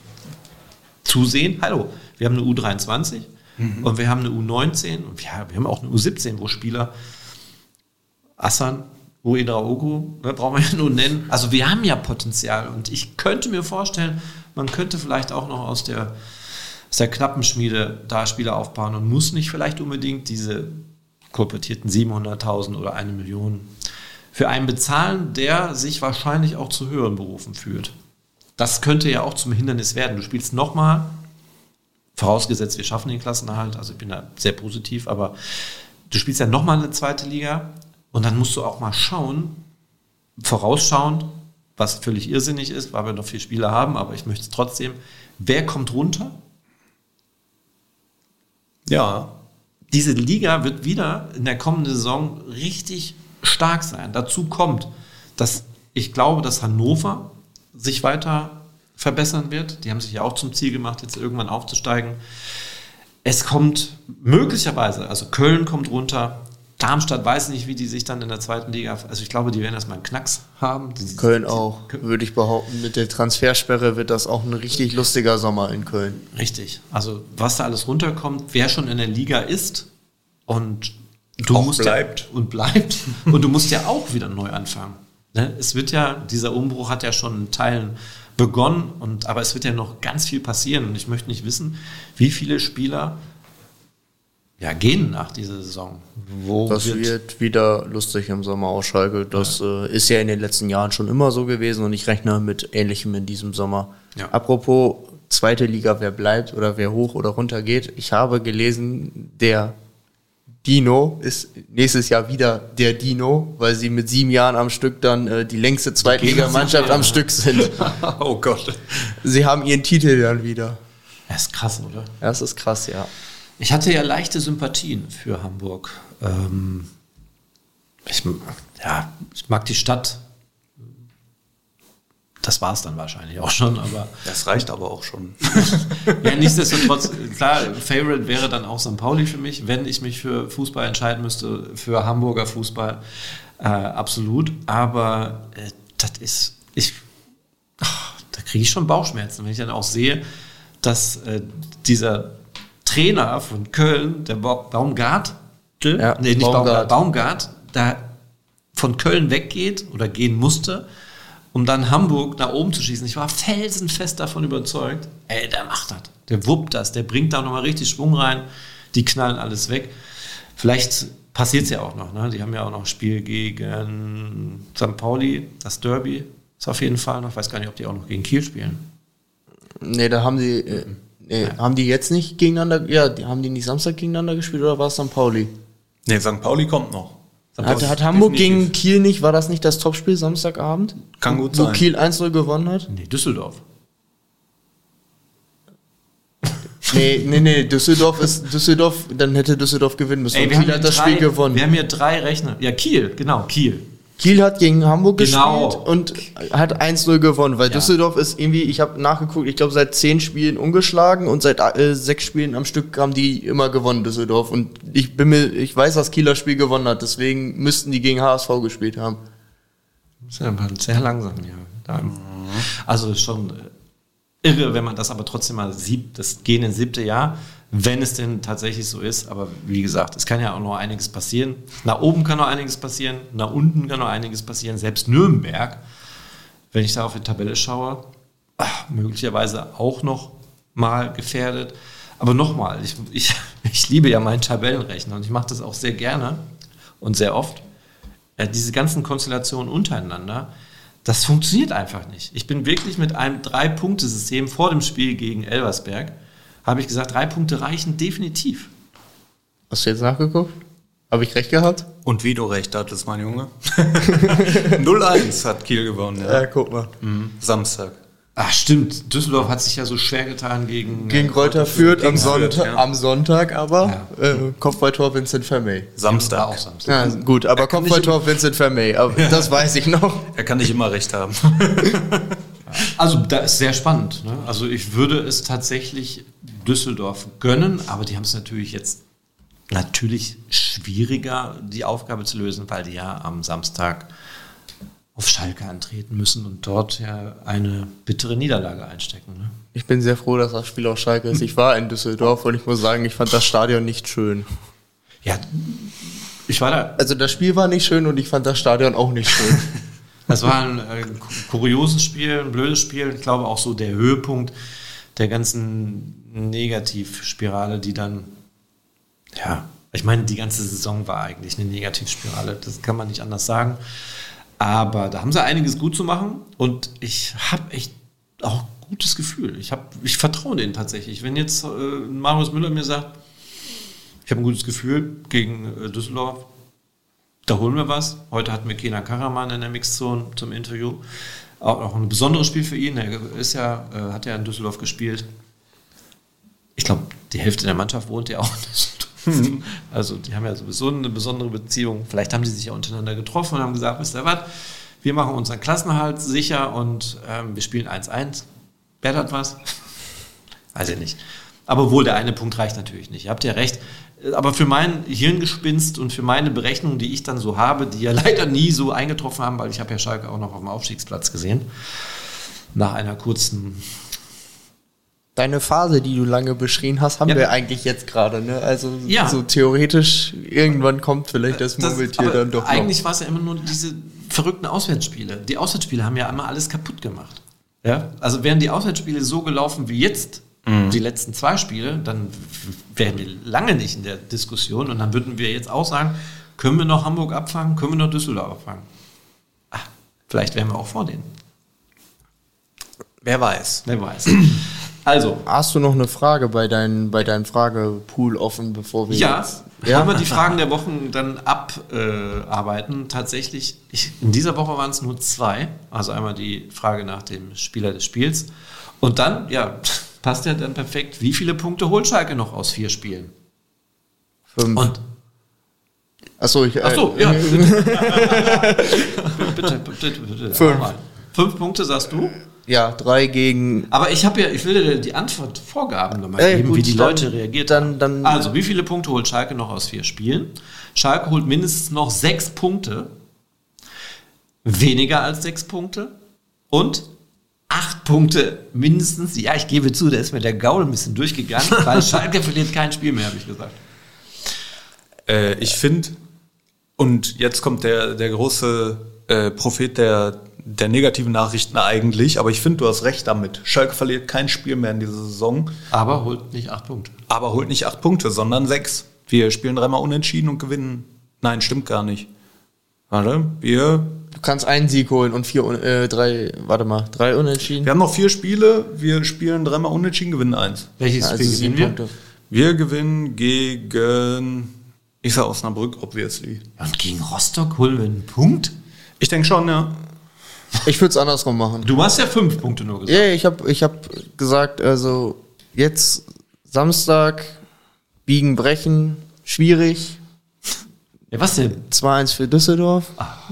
zusehen, hallo, wir haben eine U dreiundzwanzig mhm. und wir haben eine U neunzehn und ja, wir haben auch eine U siebzehn, wo Spieler Assan, Uedraogo, ne, brauchen wir ja nur nennen. Also wir haben ja Potenzial und ich könnte mir vorstellen, man könnte vielleicht auch noch aus der aus der Knappenschmiede da Spieler aufbauen und muss nicht vielleicht unbedingt diese kolportierten siebenhunderttausend oder eine Million für einen bezahlen, der sich wahrscheinlich auch zu höheren Berufen fühlt. Das könnte ja auch zum Hindernis werden. Du spielst nochmal, vorausgesetzt wir schaffen den Klassenerhalt, also ich bin da sehr positiv, aber du spielst ja nochmal eine zweite Liga und dann musst du auch mal schauen, vorausschauend, was völlig irrsinnig ist, weil wir noch vier Spieler haben, aber ich möchte es trotzdem, wer kommt runter? Ja, diese Liga wird wieder in der kommenden Saison richtig stark sein. Dazu kommt, dass ich glaube, dass Hannover sich weiter verbessern wird. Die haben sich ja auch zum Ziel gemacht, jetzt irgendwann aufzusteigen. Es kommt möglicherweise, also Köln kommt runter, Darmstadt weiß nicht, wie die sich dann in der zweiten Liga, also ich glaube, die werden erstmal einen Knacks haben. Die, Köln auch, würde ich behaupten. Mit der Transfersperre wird das auch ein richtig lustiger Sommer in Köln. Richtig. Also was da alles runterkommt, wer schon in der Liga ist und du auch musst bleibt. Ja, und bleibt und du musst ja auch wieder neu anfangen. Ne? Es wird ja, dieser Umbruch hat ja schon in Teilen begonnen, und, aber es wird ja noch ganz viel passieren und ich möchte nicht wissen, wie viele Spieler ja, gehen nach dieser Saison. Wo das wird, wird wieder lustig im Sommer aus Schalke. Das ja. äh, ist ja in den letzten Jahren schon immer so gewesen und ich rechne mit Ähnlichem in diesem Sommer. Ja. Apropos zweite Liga, wer bleibt oder wer hoch oder runter geht. Ich habe gelesen, der Dino ist nächstes Jahr wieder der Dino, weil sie mit sieben Jahren am Stück dann äh, die längste Zweitligamannschaft am Stück sind. Oh Gott. Sie haben ihren Titel dann wieder. Das ist krass, oder? Das ist krass, ja. Ich hatte ja leichte Sympathien für Hamburg. Ähm, ich, ja, ich mag die Stadt. Das war es dann wahrscheinlich auch schon, aber. Das reicht aber auch schon. Ja, nichtsdestotrotz, klar, Favorite wäre dann auch Sankt Pauli für mich, wenn ich mich für Fußball entscheiden müsste, für Hamburger Fußball, äh, absolut. Aber äh, das ist, ich, ach, da kriege ich schon Bauchschmerzen, wenn ich dann auch sehe, dass äh, dieser Trainer von Köln, der Baumgart, Ja, nee, nicht Baumgart. Baumgart. Baumgart, da von Köln weggeht oder gehen musste, um dann Hamburg nach oben zu schießen. Ich war felsenfest davon überzeugt, ey, der macht das. Der wuppt das, der bringt da nochmal richtig Schwung rein, die knallen alles weg. Vielleicht passiert es ja auch noch, ne? Die haben ja auch noch ein Spiel gegen Sankt Pauli, das Derby ist auf jeden Fall noch. Ich weiß gar nicht, ob die auch noch gegen Kiel spielen. Nee, da haben die, äh, nee, ja. haben die jetzt nicht gegeneinander, ja, die, haben die nicht Samstag gegeneinander gespielt oder war es Sankt Pauli? Nee, Sankt Pauli kommt noch. Hat, hat Hamburg gegen Kiel nicht, war das nicht das Topspiel Samstagabend? Kann gut wo sein. Wo Kiel eins null gewonnen hat? Nee, Düsseldorf. Nee, nee, nee, Düsseldorf ist, Düsseldorf, dann hätte Düsseldorf gewinnen müssen. Ey, und wir Kiel haben hat das drei, Spiel gewonnen. Wir haben hier drei Rechner. Ja, Kiel, genau, Kiel. Kiel hat gegen Hamburg Genau. gespielt und hat eins null gewonnen, weil Ja. Düsseldorf ist irgendwie, ich habe nachgeguckt, ich glaube seit zehn Spielen ungeschlagen und seit äh, sechs Spielen am Stück haben die immer gewonnen, Düsseldorf. Und ich bin mir, ich weiß, dass Kieler Spiel gewonnen hat, deswegen müssten die gegen H S V gespielt haben. Das ist ja sehr langsam hier. Da. Also schon irre, wenn man das aber trotzdem mal sieht, das gehen ins siebte Jahr, wenn es denn tatsächlich so ist. Aber wie gesagt, es kann ja auch noch einiges passieren. Nach oben kann noch einiges passieren, nach unten kann noch einiges passieren. Selbst Nürnberg, wenn ich da auf die Tabelle schaue, ach, möglicherweise auch noch mal gefährdet. Aber nochmal, ich, ich, ich liebe ja meinen Tabellenrechner und ich mache das auch sehr gerne und sehr oft. Äh, diese ganzen Konstellationen untereinander, das funktioniert einfach nicht. Ich bin wirklich mit einem Drei-Punkte-System vor dem Spiel gegen Elversberg, habe ich gesagt, drei Punkte reichen definitiv. Hast du jetzt nachgeguckt? Habe ich recht gehabt? Und wie du recht hattest, mein Junge. null eins hat Kiel gewonnen. Ja, Ja, guck mal. Mhm. Samstag. Ach stimmt, Düsseldorf hat sich ja so schwer getan gegen... Gegen Greuther Fürth am, Gegen Fürth, Sonntag, ja. am Sonntag aber Ja. äh, Kopfballtor Vincent Vermey. Samstag. War auch Samstag. Ja, gut, aber kann Kopfballtor Vincent Vermey, aber das weiß ich noch. Er kann nicht immer recht haben. Also da ist sehr spannend. Ne? Also ich würde es tatsächlich Düsseldorf gönnen, aber die haben es natürlich jetzt natürlich schwieriger, die Aufgabe zu lösen, weil die ja am Samstag auf Schalke antreten müssen und dort ja eine bittere Niederlage einstecken. Ne? Ich bin sehr froh, dass das Spiel auf Schalke ist. Ich war in Düsseldorf und ich muss sagen, ich fand das Stadion nicht schön. Ja, ich war da. Also das Spiel war nicht schön und ich fand das Stadion auch nicht schön. Das war ein äh, kurioses Spiel, ein blödes Spiel. Ich glaube auch so der Höhepunkt der ganzen Negativspirale, die dann, ja, ich meine, die ganze Saison war eigentlich eine Negativspirale. Das kann man nicht anders sagen. Aber da haben sie einiges gut zu machen und ich habe echt auch ein gutes Gefühl. Ich, hab, ich vertraue denen tatsächlich. Wenn jetzt äh, Marius Müller mir sagt, ich habe ein gutes Gefühl gegen äh, Düsseldorf, da holen wir was. Heute hatten wir Kenan Karaman in der Mixzone zum Interview. Auch noch ein besonderes Spiel für ihn. Er ist ja, äh, hat ja in Düsseldorf gespielt. Ich glaube, die Hälfte der Mannschaft wohnt ja auch in Düsseldorf. Also die haben ja sowieso eine besondere Beziehung. Vielleicht haben die sich ja untereinander getroffen und haben gesagt, wisst ihr was, wir machen unseren Klassenerhalt sicher und ähm, wir spielen eins eins. Wer hat was? Weiß ich nicht. Aber wohl, der eine Punkt reicht natürlich nicht. Ihr habt ja recht. Aber für mein Hirngespinst und für meine Berechnungen, die ich dann so habe, die ja leider nie so eingetroffen haben, weil ich habe ja Schalke auch noch auf dem Aufstiegsplatz gesehen, nach einer kurzen... Deine Phase, die du lange beschrien hast, haben Ja. wir eigentlich jetzt gerade, ne? Also Ja. so theoretisch, irgendwann kommt vielleicht das Das- Murmeltier aber dann doch noch. Eigentlich war es ja immer nur diese verrückten Auswärtsspiele. Die Auswärtsspiele haben ja immer alles kaputt gemacht. Ja? Also wären die Auswärtsspiele so gelaufen wie jetzt, die letzten zwei Spiele, dann wären wir lange nicht in der Diskussion und dann würden wir jetzt auch sagen, können wir noch Hamburg abfangen, können wir noch Düsseldorf abfangen. Ah, vielleicht wären wir auch vor denen. Wer weiß. Wer weiß. Also, Hast du noch eine Frage bei, dein, bei deinem Fragepool offen, bevor wir ja, jetzt... wollen wir die Fragen der Wochen dann abarbeiten. Äh, Tatsächlich, ich, in dieser Woche waren es nur zwei. Also einmal die Frage nach dem Spieler des Spiels. Und dann, ja, passt ja dann perfekt, wie viele Punkte holt Schalke noch aus vier Spielen? Fünf. Und, Achso, ich... Äh, ach so, ja, bitte. bitte, bitte, bitte. Fünf. Nochmal. Fünf Punkte, sagst du? Ja, drei gegen... Aber ich habe ja, ich will dir die Antwortvorgaben nochmal Äh, geben, gut, wie die dann- Leute reagiert dann- haben. dann- Also, wie viele Punkte holt Schalke noch aus vier Spielen? Schalke holt mindestens noch sechs Punkte, weniger als sechs Punkte und acht Punkte mindestens. Ja, ich gebe zu, da ist mir der Gaul ein bisschen durchgegangen, weil Schalke verliert kein Spiel mehr, habe ich gesagt. Äh, ich finde, und jetzt kommt der, der große äh, Prophet der, der negativen Nachrichten eigentlich, aber ich finde, du hast recht damit. Schalke verliert kein Spiel mehr in dieser Saison. Aber holt nicht acht Punkte. Aber holt nicht acht Punkte, sondern sechs. Wir spielen dreimal unentschieden und gewinnen. Nein, stimmt gar nicht. Warte, wir... Du kannst einen Sieg holen und vier, äh, drei, warte mal, drei Unentschieden. Wir haben noch vier Spiele, wir spielen dreimal unentschieden, gewinnen eins. Welches Ja, also Spiel sieben gewinnen wir? Punkte. Wir gewinnen gegen, ich sag Osnabrück, obviously. Und gegen Rostock holen wir einen Punkt? Ich denke schon, ja. Ich würde es andersrum machen. Du hast ja fünf Punkte nur gesagt. Ja, ich habe ich hab gesagt, also jetzt Samstag, biegen, brechen, schwierig. Ja, was denn? zwei eins für Düsseldorf.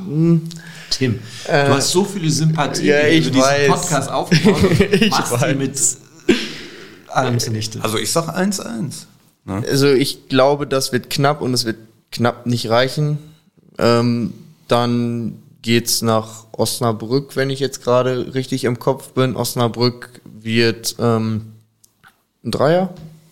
Tim, Äh, du hast so viele Sympathie ja, ich über diesen weiß. Podcast aufgebaut und Ich machst die weiß. mit allem zunichte. Also ich sag eins eins. Ne? Also ich glaube, das wird knapp und es wird knapp nicht reichen. Ähm, dann geht's nach Osnabrück, wenn ich jetzt gerade richtig im Kopf bin. Osnabrück wird ähm, ein Dreier.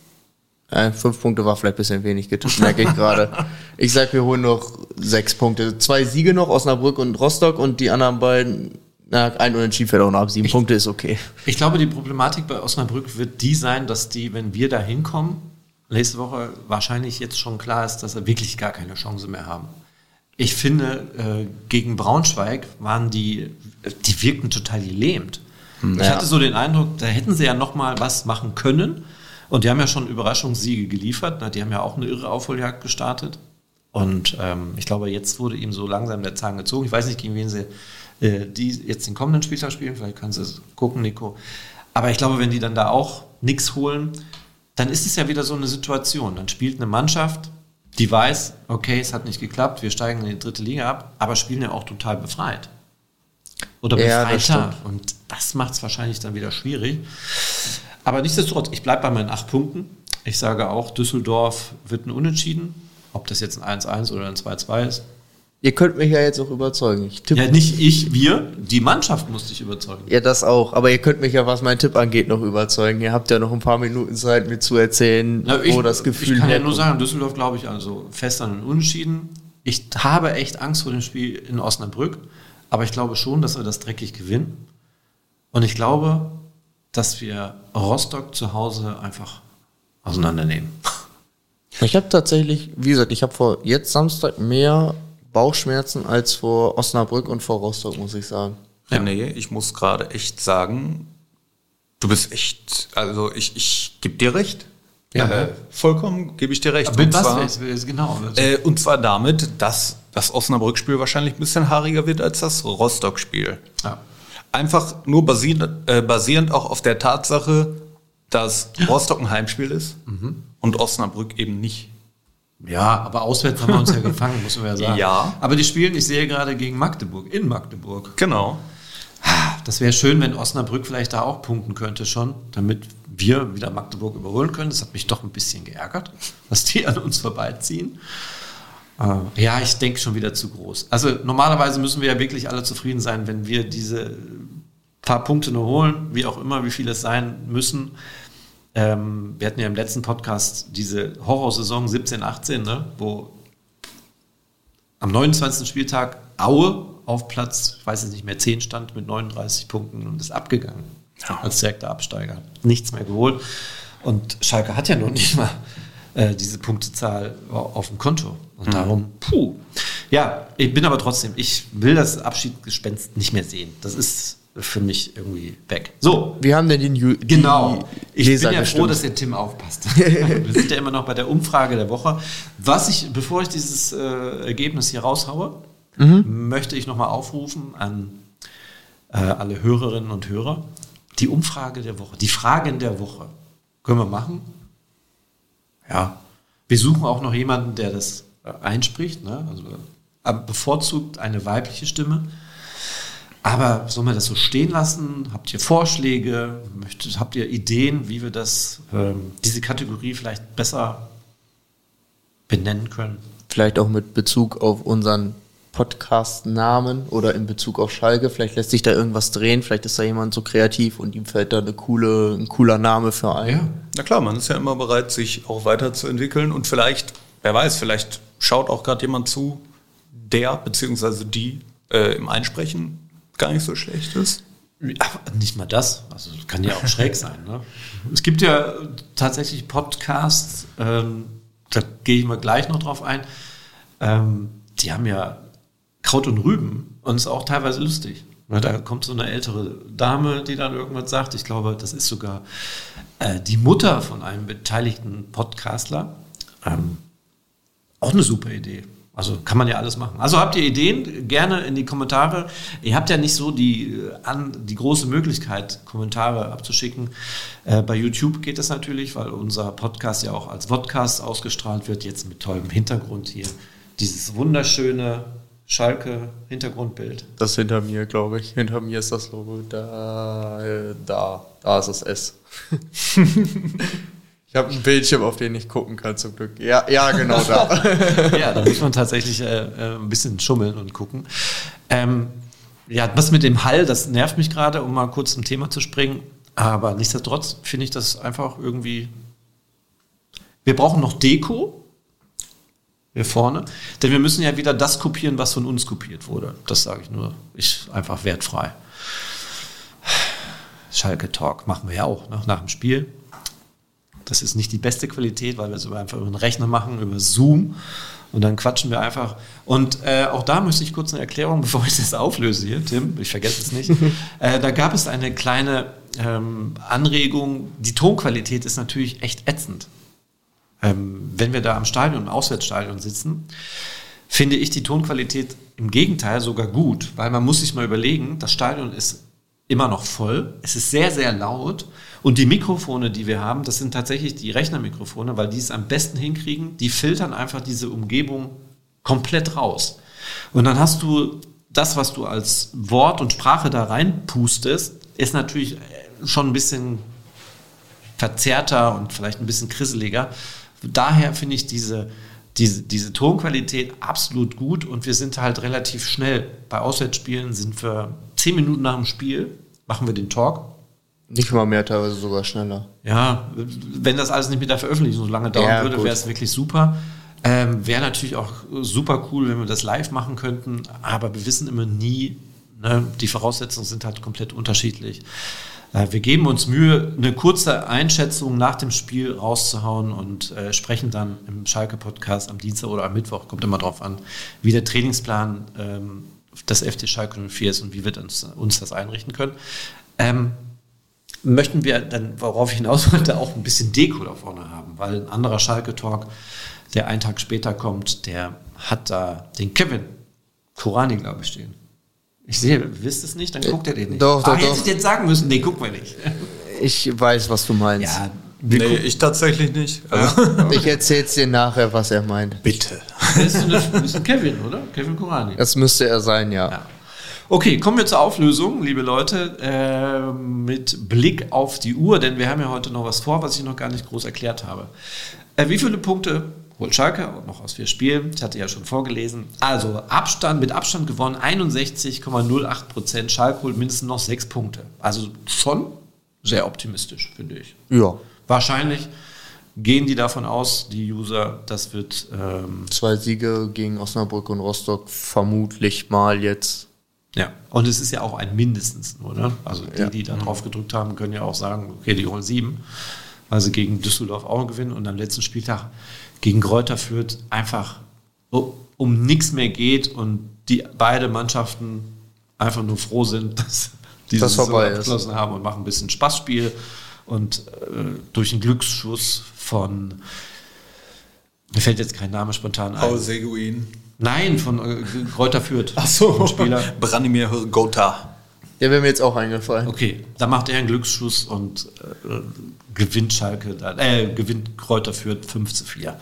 Äh, fünf Punkte war vielleicht ein bisschen wenig getippt, merke ich gerade. Ich sag, wir holen noch sechs Punkte. Zwei Siege noch, Osnabrück und Rostock, und die anderen beiden, na, ein Unentschieden fällt auch noch ab. Sieben Punkte ist okay. Ich glaube, die Problematik bei Osnabrück wird die sein, dass die, wenn wir da hinkommen, nächste Woche wahrscheinlich jetzt schon klar ist, dass wir wirklich gar keine Chance mehr haben. Ich finde, äh, gegen Braunschweig waren die, die wirkten total gelähmt. Ich Ja. hatte so den Eindruck, da hätten sie ja noch mal was machen können. Und die haben ja schon Überraschungssiege geliefert. Na, die haben ja auch eine irre Aufholjagd gestartet. Und ähm, ich glaube, jetzt wurde ihm so langsam der Zahn gezogen. Ich weiß nicht, gegen wen sie äh, die jetzt den kommenden Spieltag spielen. Vielleicht können sie es gucken, Nico. Aber ich glaube, wenn die dann da auch nichts holen, dann ist es ja wieder so eine Situation. Dann spielt eine Mannschaft, die weiß, okay, es hat nicht geklappt, wir steigen in die dritte Liga ab, aber spielen ja auch total befreit. Oder Ja, das befreiter. stimmt. Und das macht es wahrscheinlich dann wieder schwierig. Aber nichtsdestotrotz, ich bleibe bei meinen acht Punkten. Ich sage auch, Düsseldorf wird ein Unentschieden. Ob das jetzt ein eins eins oder ein zwei zwei ist. Ihr könnt mich ja jetzt auch überzeugen. Ich tippe Ja, nicht ich, wir. Die Mannschaft muss dich überzeugen. Ja, das auch. Aber ihr könnt mich ja, was mein Tipp angeht, noch überzeugen. Ihr habt ja noch ein paar Minuten Zeit, mir zu erzählen, Na, ich, wo das Gefühl ich kann ja herkommt. nur sagen, Düsseldorf glaube ich also fest an den Unentschieden. Ich habe echt Angst vor dem Spiel in Osnabrück. Aber ich glaube schon, dass wir das dreckig gewinnen. Und ich glaube, dass wir Rostock zu Hause einfach auseinandernehmen. Ich habe tatsächlich, wie gesagt, ich habe vor jetzt Samstag mehr Bauchschmerzen als vor Osnabrück und vor Rostock, muss ich sagen. Ja. Nee, ich muss gerade echt sagen, du bist echt, also ich, ich gebe dir recht. Ja. Äh, vollkommen gebe ich dir recht. Mit Und was? zwar- Jetzt- jetzt Genau. Äh, und zwar damit, dass das Osnabrück-Spiel wahrscheinlich ein bisschen haariger wird als das Rostock-Spiel. ja. Einfach nur basierend, äh, basierend auch auf der Tatsache, dass Rostock ein Heimspiel ist und Osnabrück eben nicht. Ja, aber auswärts haben wir uns ja gefangen, muss man ja sagen. Ja. Aber die spielen, ich sehe gerade gegen Magdeburg, in Magdeburg. Genau. Das wäre schön, wenn Osnabrück vielleicht da auch punkten könnte schon, damit wir wieder Magdeburg überholen können. Das hat mich doch ein bisschen geärgert, dass die an uns vorbeiziehen. Äh, ja, ich denke schon wieder zu groß. Also normalerweise müssen wir ja wirklich alle zufrieden sein, wenn wir diese paar Punkte nur holen, wie auch immer, wie viel es sein müssen. Ähm, wir hatten ja im letzten Podcast diese Horrorsaison siebzehn achtzehn, ne, wo am neunundzwanzigsten Spieltag Aue auf Platz, ich weiß es nicht mehr, zehn stand mit neununddreißig Punkten und ist abgegangen Ja. als direkter Absteiger. Nichts mehr geholt. Und Schalke hat ja noch nicht mal äh, diese Punktezahl auf dem Konto. Und darum, puh. Ja, ich bin aber trotzdem, ich will das Abschiedsgespenst nicht mehr sehen. Das ist für mich irgendwie weg. So, Wie haben denn die, Ju- die genau. Ich Leser bin ja gestimmt? froh, dass der Tim aufpasst. Wir sind ja immer noch bei der Umfrage der Woche. Was ich, bevor ich dieses äh, Ergebnis hier raushaue, möchte ich nochmal aufrufen an äh, alle Hörerinnen und Hörer. Die Umfrage der Woche, die Fragen der Woche. Können wir machen? Ja. Wir suchen auch noch jemanden, der das äh, einspricht. Ne? Also, aber bevorzugt eine weibliche Stimme. Aber sollen wir das so stehen lassen? Habt ihr Vorschläge? Möchtet, habt ihr Ideen, wie wir das, ähm, diese Kategorie vielleicht besser benennen können? Vielleicht auch mit Bezug auf unseren Podcast-Namen oder in Bezug auf Schalke. Vielleicht lässt sich da irgendwas drehen. Vielleicht ist da jemand so kreativ und ihm fällt da eine coole, ein cooler Name für ein. Na klar, man ist ja immer bereit, sich auch weiterzuentwickeln und vielleicht wer weiß, vielleicht schaut auch gerade jemand zu, der bzw. die äh, im Einsprechen gar nicht so schlecht ist. Ach, nicht mal das, also kann ja auch schräg sein. Ne? Es gibt ja tatsächlich Podcasts, ähm, da gehe ich mal gleich noch drauf ein, ähm, die haben ja Kraut und Rüben und ist auch teilweise lustig. Ne, da kommt so eine ältere Dame, die dann irgendwas sagt, ich glaube, das ist sogar äh, die Mutter von einem beteiligten Podcastler. Ähm, auch eine super Idee. Also kann man ja alles machen. Also habt ihr Ideen? Gerne in die Kommentare. Ihr habt ja nicht so die, an, die große Möglichkeit, Kommentare abzuschicken. Äh, bei YouTube geht das natürlich, weil unser Podcast ja auch als Vodcast ausgestrahlt wird, jetzt mit tollem Hintergrund hier. Dieses wunderschöne Schalke-Hintergrundbild. Das hinter mir, glaube ich. Hinter mir ist das Logo. Da, äh, da, da ist das S. Ich habe ein Bildschirm, auf den ich gucken kann, zum Glück. Ja, ja, genau da. Ja, da muss man tatsächlich äh, äh, ein bisschen schummeln und gucken. Ähm, ja, was mit dem Hall, das nervt mich gerade, um mal kurz zum Thema zu springen. Aber nichtsdestotrotz finde ich das einfach irgendwie... Wir brauchen noch Deko hier vorne, denn wir müssen ja wieder das kopieren, was von uns kopiert wurde. Das sage ich nur. Ich einfach wertfrei. Schalke Talk machen wir ja auch, ne, nach dem Spiel. Das ist nicht die beste Qualität, weil wir es über einfach über den Rechner machen, über Zoom. Und dann quatschen wir einfach. Und äh, auch da möchte ich kurz eine Erklärung, bevor ich das auflöse hier, Tim, ich vergesse es nicht. äh, da gab es eine kleine ähm, Anregung. Die Tonqualität ist natürlich echt ätzend. Ähm, wenn wir da am Stadion, im Auswärtsstadion sitzen, finde ich die Tonqualität im Gegenteil sogar gut. Weil man muss sich mal überlegen, das Stadion ist immer noch voll. Es ist sehr, sehr laut. Und die Mikrofone, die wir haben, das sind tatsächlich die Rechnermikrofone, weil die es am besten hinkriegen. Die filtern einfach diese Umgebung komplett raus. Und dann hast du das, was du als Wort und Sprache da reinpustest, ist natürlich schon ein bisschen verzerrter und vielleicht ein bisschen krisseliger. Daher finde ich diese, diese, diese Tonqualität absolut gut und wir sind halt relativ schnell. Bei Auswärtsspielen sind wir zehn Minuten nach dem Spiel, machen wir den Talk. Nicht mal mehr, teilweise sogar schneller. Ja, wenn das alles nicht mit der Veröffentlichung so lange dauern ja, würde, wäre es wirklich super. Ähm, wäre natürlich auch super cool, wenn wir das live machen könnten, aber wir wissen immer nie, ne, die Voraussetzungen sind halt komplett unterschiedlich. Äh, wir geben uns Mühe, eine kurze Einschätzung nach dem Spiel rauszuhauen und äh, sprechen dann im Schalke-Podcast am Dienstag oder am Mittwoch, kommt immer drauf an, wie der Trainingsplan ähm, des F C Schalke null vier ist und wie wir uns, uns das einrichten können. Ähm, möchten wir dann, worauf ich hinaus wollte, auch ein bisschen Deko da vorne haben, weil ein anderer Schalke-Talk, der einen Tag später kommt, der hat da den Kevin Kurani, glaube ich, stehen. Ich sehe, ihr wisst es nicht, dann guckt er den nicht. Doch, doch, ah, doch. hättet ihr jetzt sagen müssen, nee, gucken wir nicht. Ich weiß, was du meinst. Ja, Nee, ich tatsächlich nicht. Also, Ich erzähl's dir nachher, was er meint. bitte. das ist, eine, das ist ein Kevin, oder? Kevin Kurani. Das müsste er sein, ja. Ja. Okay, kommen wir zur Auflösung, liebe Leute, äh, mit Blick auf die Uhr, denn wir haben ja heute noch was vor, was ich noch gar nicht groß erklärt habe. Äh, wie viele Punkte holt Schalke noch aus vier Spielen? Ich hatte ja schon vorgelesen. Also Abstand, mit Abstand gewonnen, einundsechzig Komma null acht Prozent. Schalke holt mindestens noch sechs Punkte. Also schon sehr optimistisch, finde ich. Ja. Wahrscheinlich gehen die davon aus, die User, das wird... Ähm, Zwei Siege gegen Osnabrück und Rostock, vermutlich mal jetzt. Ja, und es ist ja auch ein mindestens nur, ne? Also die, Ja. die da drauf gedrückt haben, können ja auch sagen, okay, die holen sieben, weil sie gegen Düsseldorf auch gewinnen und am letzten Spieltag gegen Greuther Fürth einfach um nichts mehr geht und die beide Mannschaften einfach nur froh sind, dass die Das Saison vorbei ist. abgeschlossen haben und machen ein bisschen Spaßspiel und äh, durch einen Glücksschuss von, mir fällt jetzt kein Name spontan ein. Paul Seguin. Nein, von äh, Greuther Fürth. Ach so, Ein Spieler. Branimir Gotha. Der wäre mir jetzt auch eingefallen. Okay, da macht er einen Glücksschuss und äh, gewinnt Schalke, dann, äh, gewinnt Greuther Fürth fünf zu vier.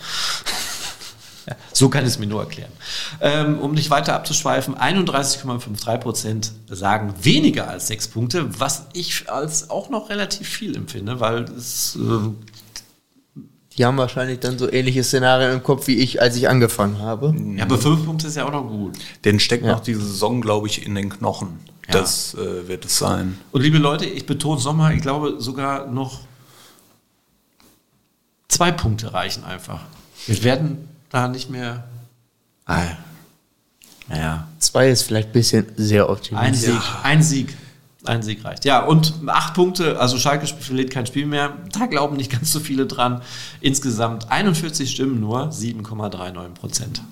Ja, so kann ich es mir nur erklären. Ähm, um nicht weiter abzuschweifen, einunddreißig Komma dreiundfünfzig Prozent sagen weniger als sechs Punkte, was ich als auch noch relativ viel empfinde, weil es... Äh, Die haben wahrscheinlich dann so ähnliche Szenarien im Kopf wie ich, als ich angefangen habe. ja, aber fünf Punkte ist ja auch noch gut. Den steckt Ja. noch diese Saison, glaube ich, in den Knochen. Ja. Das äh, wird es sein. Und liebe Leute, ich betone es nochmal, ich glaube sogar noch zwei Punkte reichen einfach. Wir werden da nicht mehr. Ah, naja. Zwei ist vielleicht ein bisschen sehr optimistisch. Ein Sieg, ein Sieg. Ein Sieg reicht. Ja, und acht Punkte, also Schalke verliert kein Spiel mehr. Da glauben nicht ganz so viele dran. Insgesamt einundvierzig Stimmen nur, sieben Komma neununddreißig Prozent.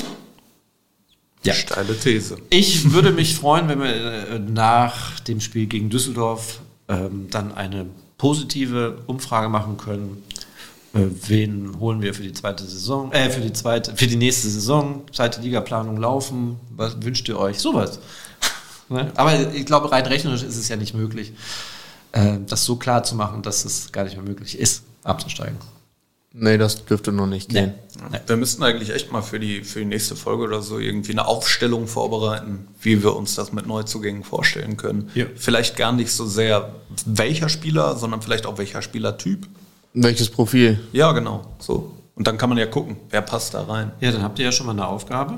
Ja. Steile These. Ich würde mich freuen, wenn wir äh, nach dem Spiel gegen Düsseldorf ähm, dann eine positive Umfrage machen können. Äh, wen holen wir für die zweite Saison, äh, für die zweite, für die nächste Saison, zweite Ligaplanung laufen, was wünscht ihr euch? Sowas. Aber ich glaube, rein rechnerisch ist es ja nicht möglich, äh, das so klar zu machen, dass es gar nicht mehr möglich ist, abzusteigen. Nee, das dürfte noch nicht gehen. Nee. Wir müssten eigentlich echt mal für die, für die nächste Folge oder so irgendwie eine Aufstellung vorbereiten, wie wir uns das mit Neuzugängen vorstellen können. Ja. Vielleicht gar nicht so sehr welcher Spieler, sondern vielleicht auch welcher Spielertyp. Welches Profil? Ja, genau. So. Und dann kann man ja gucken, wer passt da rein. Ja, dann habt ihr ja schon mal eine Aufgabe.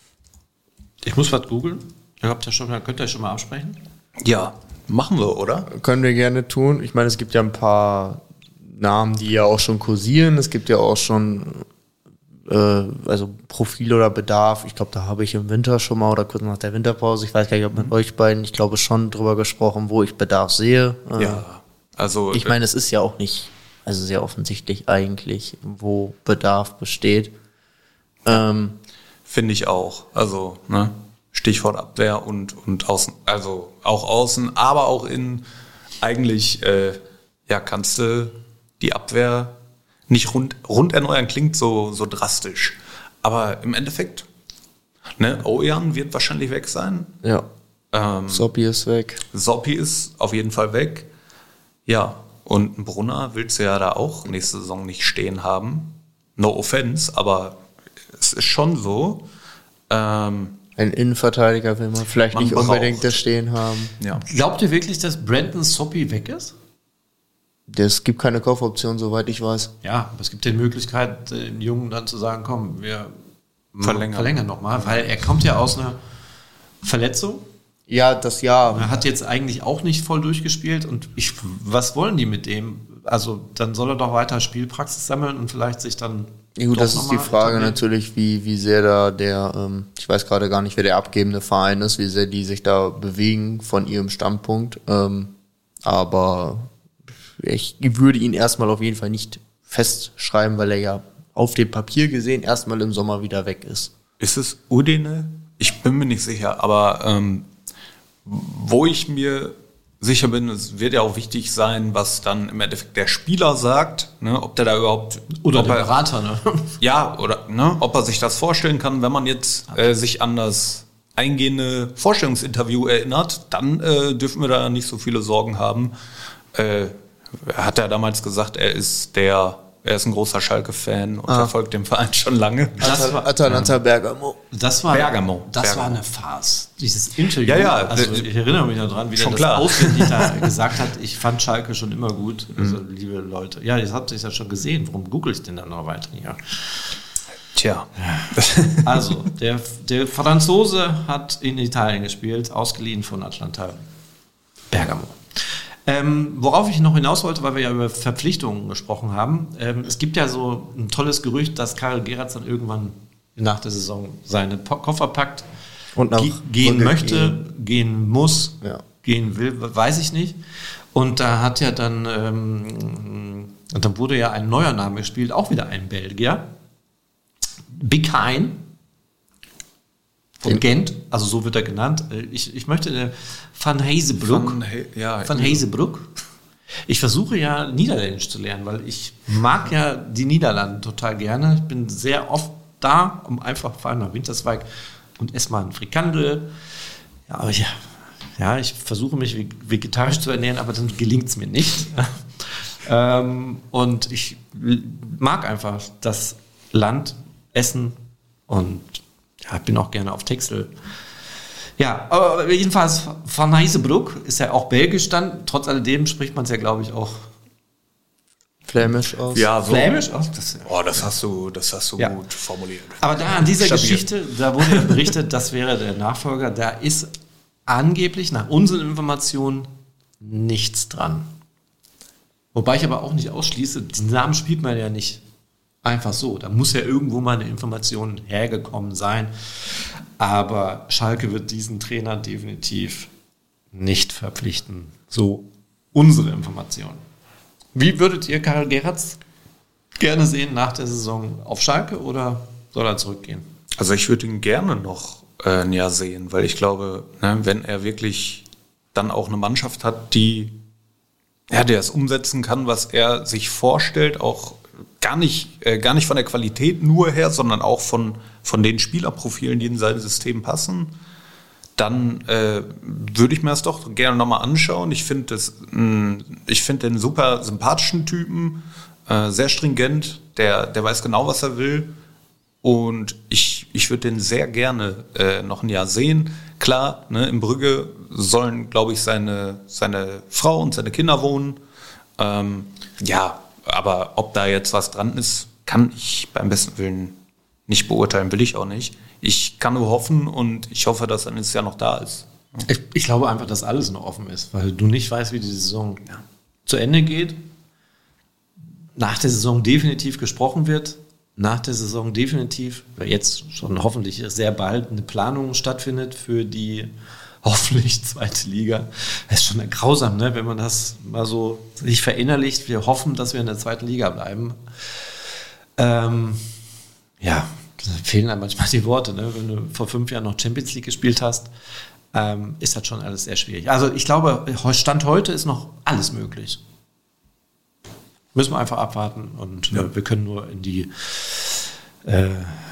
Ich muss was googeln. Ihr habt ja schon, könnt ihr euch schon mal absprechen? Ja, machen wir, oder? Können wir gerne tun. Ich meine, es gibt ja ein paar Namen, die ja auch schon kursieren. Es gibt ja auch schon äh, also Profil oder Bedarf. Ich glaube, da habe ich im Winter schon mal oder kurz nach der Winterpause, ich weiß gar nicht, ob mit mhm. euch beiden, ich glaube schon drüber gesprochen, wo ich Bedarf sehe. Äh, ja, also ich meine, es ist ja auch nicht, also sehr offensichtlich eigentlich, wo Bedarf besteht. Ähm, Finde ich auch. Also, ne? Stichwort Abwehr und, und außen, also auch außen, aber auch innen. Eigentlich, äh, ja, kannst du die Abwehr nicht rund, rund erneuern, klingt so, so drastisch. Aber im Endeffekt, ne, Ojan wird wahrscheinlich weg sein. Ja. Ähm, Soppi ist weg. Soppi ist auf jeden Fall weg. Ja, und ein Brunner willst du ja da auch nächste Saison nicht stehen haben. No offense, aber es ist schon so. Ähm, Ein Innenverteidiger will man vielleicht Man nicht braucht. unbedingt da stehen haben. ja. Glaubt ihr wirklich, dass Brandon Soppi weg ist? Es gibt keine Kaufoption, soweit ich weiß. Ja, aber es gibt ja die Möglichkeit, den Jungen dann zu sagen, komm, wir Verlängern. verlängern nochmal, weil er kommt ja aus einer Verletzung. Ja, das Jahr. Er hat jetzt eigentlich auch nicht voll durchgespielt und ich, was wollen die mit dem? Also dann soll er doch weiter Spielpraxis sammeln und vielleicht sich dann. Ja, gut, doch das ist die noch mal Frage etablieren. natürlich, wie, wie sehr da der, ähm, ich weiß gerade gar nicht, wer der abgebende Verein ist, wie sehr die sich da bewegen von ihrem Standpunkt. Ähm, aber ich würde ihn erstmal auf jeden Fall nicht festschreiben, weil er ja auf dem Papier gesehen erstmal im Sommer wieder weg ist. Ist es Udine? Ich bin mir nicht sicher, aber ähm, wo ich mir sicher bin, es wird ja auch wichtig sein, was dann im Endeffekt der Spieler sagt, ne, ob der da überhaupt... Oder ob der er, Berater, ne? Ja, oder ne, ob er sich das vorstellen kann, wenn man jetzt äh, sich an das eingehende Vorstellungsinterview erinnert, dann äh, dürfen wir da nicht so viele Sorgen haben. Äh, hat er damals gesagt, er ist der... Er ist ein großer Schalke-Fan und Ah. verfolgt den Verein schon lange. Das war, Atalanta Bergamo. das war, Bergamo. Das Bergamo. war eine Farce. Dieses Interview. Ja, ja. Also ich erinnere mich daran, wie Schon er das klar. auswendig da gesagt hat. Ich fand Schalke schon immer gut. Also, liebe Leute. Ja, das habt ihr ja schon gesehen. Warum google ich denn dann noch weiter? Ja. Tja. Also, der, der Franzose hat in Italien gespielt, ausgeliehen von Atalanta Bergamo. Ähm, worauf ich noch hinaus wollte, weil wir ja über Verpflichtungen gesprochen haben. Ähm, es gibt ja so ein tolles Gerücht, dass Karel Geratz dann irgendwann nach der Saison seine Po- Koffer packt Und nach ge- gehen Brügge möchte, gehen. gehen muss, Ja. gehen will, weiß ich nicht. Und da hat ja dann, ähm, und dann wurde ja ein neuer Name gespielt, auch wieder ein Belgier. Big Hein. Von Den- Gent, also so wird er genannt. Ich, ich möchte äh, Van Hazebroek. Van He- ja, Van Hazebroek. Ich versuche ja Niederländisch zu lernen, weil ich mag ja die Niederlande total gerne. Ich bin sehr oft da, um einfach vor allem nach Winterswijk und esse mal einen Frikandel. Ja, aber ja, ja, ich versuche mich veg- vegetarisch zu ernähren, aber dann gelingt es mir nicht. ähm, und ich l- mag einfach das Land, Essen und ja, bin auch gerne auf Texel. Ja, aber jedenfalls Van Hazebroek ist ja auch belgisch dann. Trotz alledem spricht man es ja, glaube ich, auch Flämisch aus. Ja, so. flämisch aus. Das, Oh, das hast du, das hast du Ja. gut formuliert. aber da an dieser Stabil. Geschichte, da wurde ja berichtet, das wäre der Nachfolger. Da ist angeblich nach unseren Informationen nichts dran. Wobei ich aber auch nicht ausschließe, den Namen spielt man ja nicht einfach so. Da muss ja irgendwo mal eine Information hergekommen sein. Aber Schalke wird diesen Trainer definitiv nicht verpflichten. So unsere Information. Wie würdet ihr Karl Geratz gerne sehen nach der Saison auf Schalke oder soll er zurückgehen? Also ich würde ihn gerne noch äh, ein Jahr sehen, weil ich glaube, ne, wenn er wirklich dann auch eine Mannschaft hat, die ja, der es umsetzen kann, was er sich vorstellt, auch gar nicht, äh, gar nicht von der Qualität nur her, sondern auch von, von den Spielerprofilen, die in sein System passen, dann äh, würde ich mir das doch gerne nochmal anschauen. Ich finde ich finde den super sympathischen Typen, äh, sehr stringent, der, der weiß genau, was er will. Und ich, ich würde den sehr gerne äh, noch ein Jahr sehen. Klar, ne, in Brügge sollen, glaube ich, seine, seine Frau und seine Kinder wohnen. Ähm, ja, aber ob da jetzt was dran ist, kann ich beim besten Willen nicht beurteilen, will ich auch nicht. Ich kann nur hoffen und ich hoffe, dass er nächstes Jahr noch da ist. Ich, ich glaube einfach, dass alles noch offen ist, weil du nicht weißt, wie die Saison ja. zu Ende geht. Nach der Saison definitiv gesprochen wird. Nach der Saison definitiv, weil jetzt schon hoffentlich sehr bald eine Planung stattfindet für die hoffentlich zweite Liga. Das ist schon grausam, ne? Wenn man das mal so sich verinnerlicht. Wir hoffen, dass wir in der zweiten Liga bleiben. Ähm, ja, da fehlen einem manchmal die Worte. Ne? Wenn du vor fünf Jahren noch Champions League gespielt hast, ähm, ist das schon alles sehr schwierig. Also ich glaube, Stand heute ist noch alles möglich. Müssen wir einfach abwarten und ja. äh, wir können nur in die äh,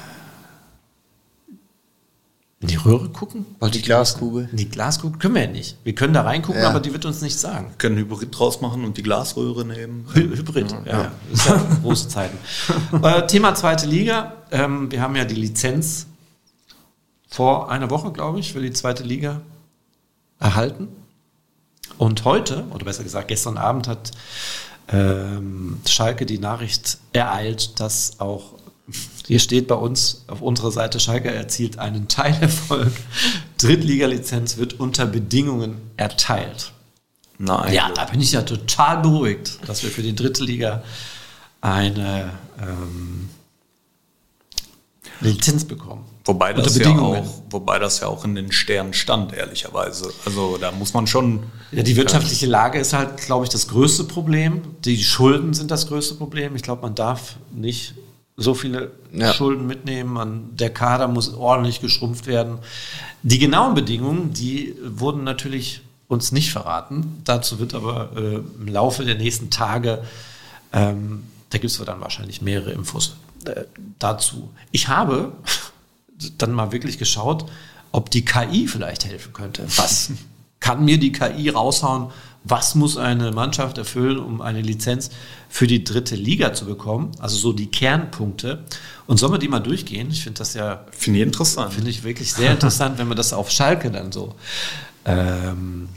in die Röhre gucken. Und die Glaskugel. In die Glaskugel können wir ja nicht. Wir können da reingucken, ja. aber die wird uns nichts sagen. Wir können Hybrid draus machen und die Glasröhre nehmen. Hy- Hybrid, ja. ja. ja. Das ist ja große Zeiten. äh, Thema zweite Liga. Ähm, wir haben ja die Lizenz vor einer Woche, glaube ich, für die zweite Liga erhalten. Und heute, oder besser gesagt gestern Abend, hat ähm, Schalke die Nachricht ereilt, dass auch, hier steht bei uns auf unserer Seite, Schalke erzielt einen Teilerfolg. Drittliga-Lizenz wird unter Bedingungen erteilt. Nein. Ja, da bin ich ja total beruhigt, dass wir für die dritte Liga eine, ähm, eine Lizenz bekommen. Wobei das, ja auch, wobei das ja auch in den Sternen stand, ehrlicherweise. Also da muss man schon... Ja, die wirtschaftliche Lage ist halt, glaube ich, das größte Problem. Die Schulden sind das größte Problem. Ich glaube, man darf nicht so viele ja. Schulden mitnehmen. Man, der Kader muss ordentlich geschrumpft werden. Die genauen Bedingungen, die wurden natürlich uns nicht verraten. Dazu wird aber äh, im Laufe der nächsten Tage, ähm, da gibt es dann wahrscheinlich mehrere Infos äh, dazu. Ich habe dann mal wirklich geschaut, ob die K I vielleicht helfen könnte. Was kann mir die K I raushauen? Was muss eine Mannschaft erfüllen, um eine Lizenz für die dritte Liga zu bekommen? Also so die Kernpunkte. Und sollen wir die mal durchgehen? Ich finde das ja... Finde ich interessant. Finde ich wirklich sehr interessant, wenn man das auf Schalke dann so ähm,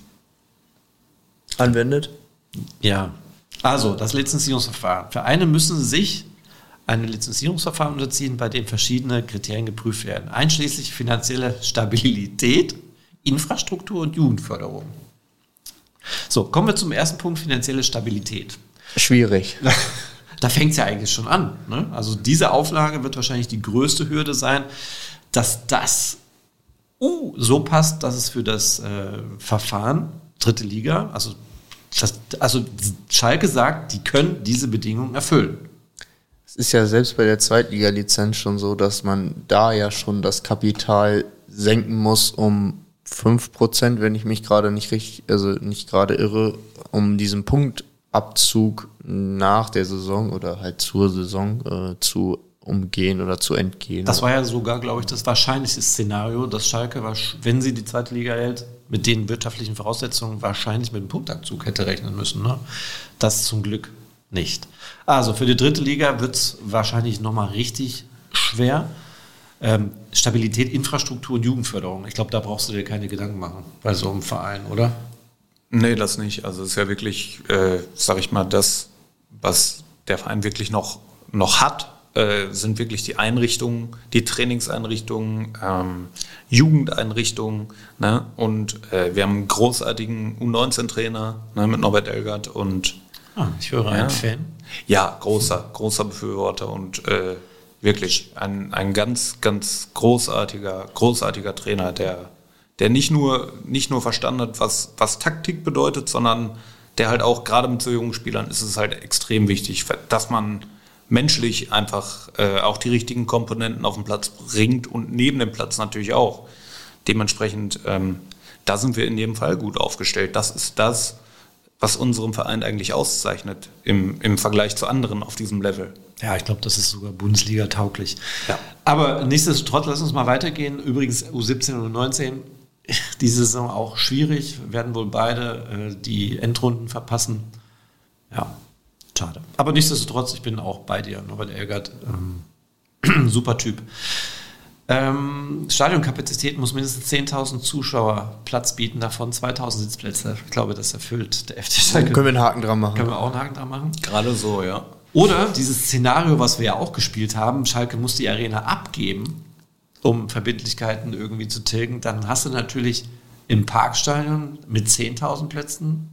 anwendet. Ja. Also, das Lizenzierungsverfahren. Vereine müssen sich ein Lizenzierungsverfahren unterziehen, bei dem verschiedene Kriterien geprüft werden, einschließlich finanzielle Stabilität, Infrastruktur und Jugendförderung. So, kommen wir zum ersten Punkt, finanzielle Stabilität. Schwierig. Da fängt es ja eigentlich schon an. Ne? Also diese Auflage wird wahrscheinlich die größte Hürde sein, dass das uh, so passt, dass es für das äh, Verfahren, dritte Liga, also, das, also Schalke sagt, die können diese Bedingungen erfüllen. Es ist ja selbst bei der Zweitliga-Lizenz schon so, dass man da ja schon das Kapital senken muss um fünf Prozent, wenn ich mich gerade nicht richtig, also nicht gerade irre, um diesen Punktabzug nach der Saison oder halt zur Saison äh, zu umgehen oder zu entgehen. Das war ja sogar, glaube ich, das wahrscheinlichste Szenario, dass Schalke, wenn sie die zweite Liga hält, mit den wirtschaftlichen Voraussetzungen wahrscheinlich mit dem Punktabzug hätte rechnen müssen. Ne? Das zum Glück nicht. Also für die dritte Liga wird es wahrscheinlich nochmal richtig schwer. Ähm, Stabilität, Infrastruktur und Jugendförderung. Ich glaube, da brauchst du dir keine Gedanken machen bei so einem Verein, oder? Nee, das nicht. Also es ist ja wirklich, äh, sag ich mal, das, was der Verein wirklich noch, noch hat, äh, sind wirklich die Einrichtungen, die Trainingseinrichtungen, ähm, Jugendeinrichtungen. Ne? Und äh, wir haben einen großartigen U neunzehn Trainer, ne, mit Norbert Elgert und Ah, ich höre einen Fan. Ja, großer, großer Befürworter und äh, wirklich ein, ein ganz, ganz großartiger, großartiger Trainer, der, der nicht nur, nicht nur verstanden hat, was, was Taktik bedeutet, sondern der halt auch, gerade mit so jungen Spielern, ist es halt extrem wichtig, dass man menschlich einfach äh, auch die richtigen Komponenten auf den Platz bringt und neben dem Platz natürlich auch. Dementsprechend, ähm, da sind wir in jedem Fall gut aufgestellt. Das ist das, was unseren Verein eigentlich auszeichnet im, im Vergleich zu anderen auf diesem Level. Ja, ich glaube, das ist sogar Bundesliga tauglich. Ja. Aber nichtsdestotrotz, lass uns mal weitergehen. Übrigens U siebzehn und U neunzehn, diese Saison auch schwierig, werden wohl beide äh, die Endrunden verpassen. Ja, schade. Aber nichtsdestotrotz, ich bin auch bei dir, Norbert Elgert, ähm, super Typ. Ähm, Stadionkapazität muss mindestens zehntausend Zuschauer Platz bieten, davon zweitausend Sitzplätze. Ich glaube, das erfüllt der F C Schalke. Können wir einen Haken dran machen. Können wir auch einen Haken dran machen? Gerade so, ja. Oder dieses Szenario, was wir ja auch gespielt haben, Schalke muss die Arena abgeben, um Verbindlichkeiten irgendwie zu tilgen, dann hast du natürlich im Parkstadion mit zehntausend Plätzen,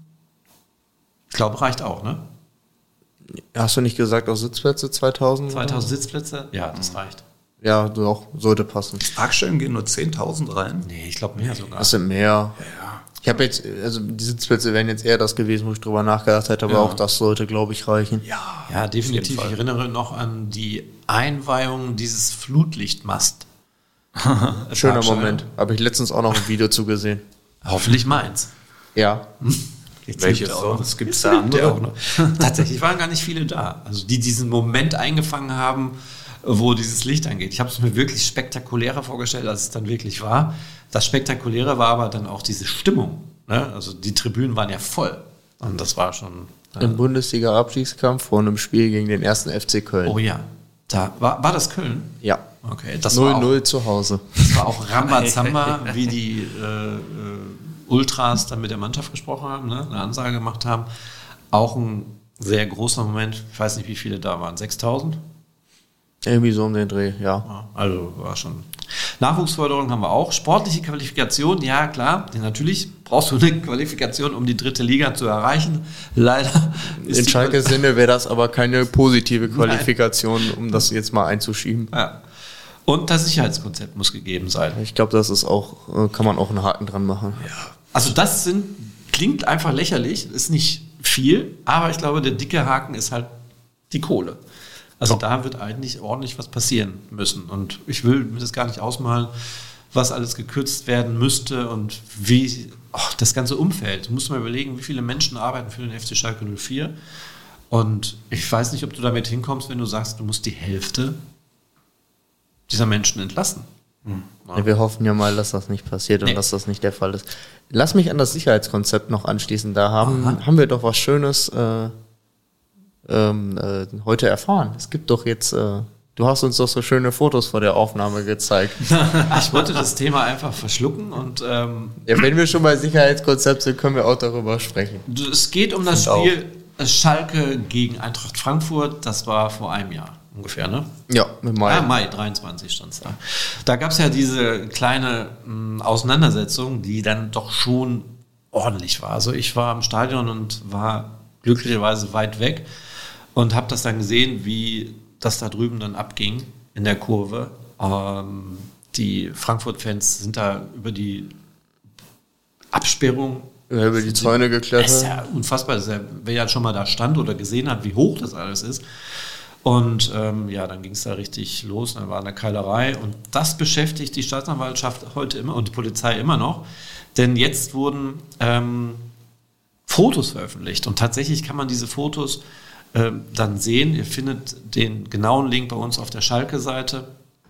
ich glaube, reicht auch, ne? Hast du nicht gesagt, auch Sitzplätze zweitausend? zweitausend Sitzplätze? Ja, das reicht. Ja, doch, sollte passen. Parkstellen gehen nur zehntausend rein? Nee, ich glaube mehr sogar. Das sind mehr. Ja. Ich habe jetzt, also die Sitzplätze wären jetzt eher das gewesen, wo ich drüber nachgedacht hätte, aber Ja. auch das sollte, glaube ich, reichen. Ja, Ja, definitiv. Ich Fall. erinnere noch an die Einweihung dieses Flutlichtmast. Schöner Parkstadion. Moment. Habe ich letztens auch noch ein Video zugesehen. Hoffentlich meins. Ja. Jetzt Welches lebt er auch noch. sonst? Gibt's Jetzt da lebt er andere? auch noch. Tatsächlich waren gar nicht viele da. Also die diesen Moment eingefangen haben, wo dieses Licht angeht. Ich habe es mir wirklich spektakulärer vorgestellt, als es dann wirklich war. Das Spektakuläre war aber dann auch diese Stimmung. Ne? Also die Tribünen waren ja voll. Und das war schon... Äh, Im Bundesliga-Abstiegskampf vor einem Spiel gegen den ersten F C Köln. oh ja. Da, war, war das Köln? Ja. Okay, das war null auch, null zu Hause. das war auch Rambazamba, wie die äh, äh, Ultras dann mit der Mannschaft gesprochen haben, ne? Eine Ansage gemacht haben. Auch ein sehr großer Moment. Ich weiß nicht, wie viele da waren. sechstausend? Irgendwie so um den Dreh, ja. Ja, also war schon. Nachwuchsförderung haben wir auch. Sportliche Qualifikation, ja klar. Natürlich brauchst du eine Qualifikation, um die dritte Liga zu erreichen. Leider ist In die Schalkes Sinne wäre das aber keine positive Qualifikation, um das jetzt mal einzuschieben. Ja. Und das Sicherheitskonzept muss gegeben sein. Ich glaube, das ist auch, äh, kann man auch einen Haken dran machen. Also das sind, klingt einfach lächerlich, ist nicht viel, aber ich glaube, der dicke Haken ist halt die Kohle. Also da wird eigentlich ordentlich was passieren müssen. Und ich will mir das gar nicht ausmalen, was alles gekürzt werden müsste und wie oh, das ganze Umfeld. Du musst mal überlegen, wie viele Menschen arbeiten für den F C Schalke null vier. Und ich weiß nicht, ob du damit hinkommst, wenn du sagst, du musst die Hälfte dieser Menschen entlassen. Hm. Ja, wir hoffen ja mal, dass das nicht passiert und Nee. dass das nicht der Fall ist. Lass mich an das Sicherheitskonzept noch anschließen. Da haben, Aha. haben wir doch was Schönes äh, ähm, äh, heute erfahren. Es gibt doch jetzt, äh, du hast uns doch so schöne Fotos vor der Aufnahme gezeigt. Ich wollte das Thema einfach verschlucken und ähm, Ja, wenn wir schon bei Sicherheitskonzept sind, können wir auch darüber sprechen. es geht um das Find Spiel Schalke gegen Eintracht Frankfurt. Das war vor einem Jahr ungefähr, ne? Ja, mit Mai. Ah, Mai dreiundzwanzig stand es da. Da gab es ja diese kleine mh, Auseinandersetzung, die dann doch schon ordentlich war. Also ich war im Stadion und war glücklicherweise weit weg und habe das dann gesehen, wie das da drüben dann abging in der Kurve. Ähm, die Frankfurt-Fans sind da über die Absperrung Ja, über die Zäune das ist geklettert. ja unfassbar. Das ist ja, wer ja schon mal da stand oder gesehen hat, wie hoch das alles ist. Und ähm, ja, dann ging es da richtig los. Dann war eine Keilerei. Und das beschäftigt die Staatsanwaltschaft heute immer und die Polizei immer noch. Denn jetzt wurden ähm, Fotos veröffentlicht. Und tatsächlich kann man diese Fotos ähm, dann sehen. Ihr findet den genauen Link bei uns auf der Schalke-Seite.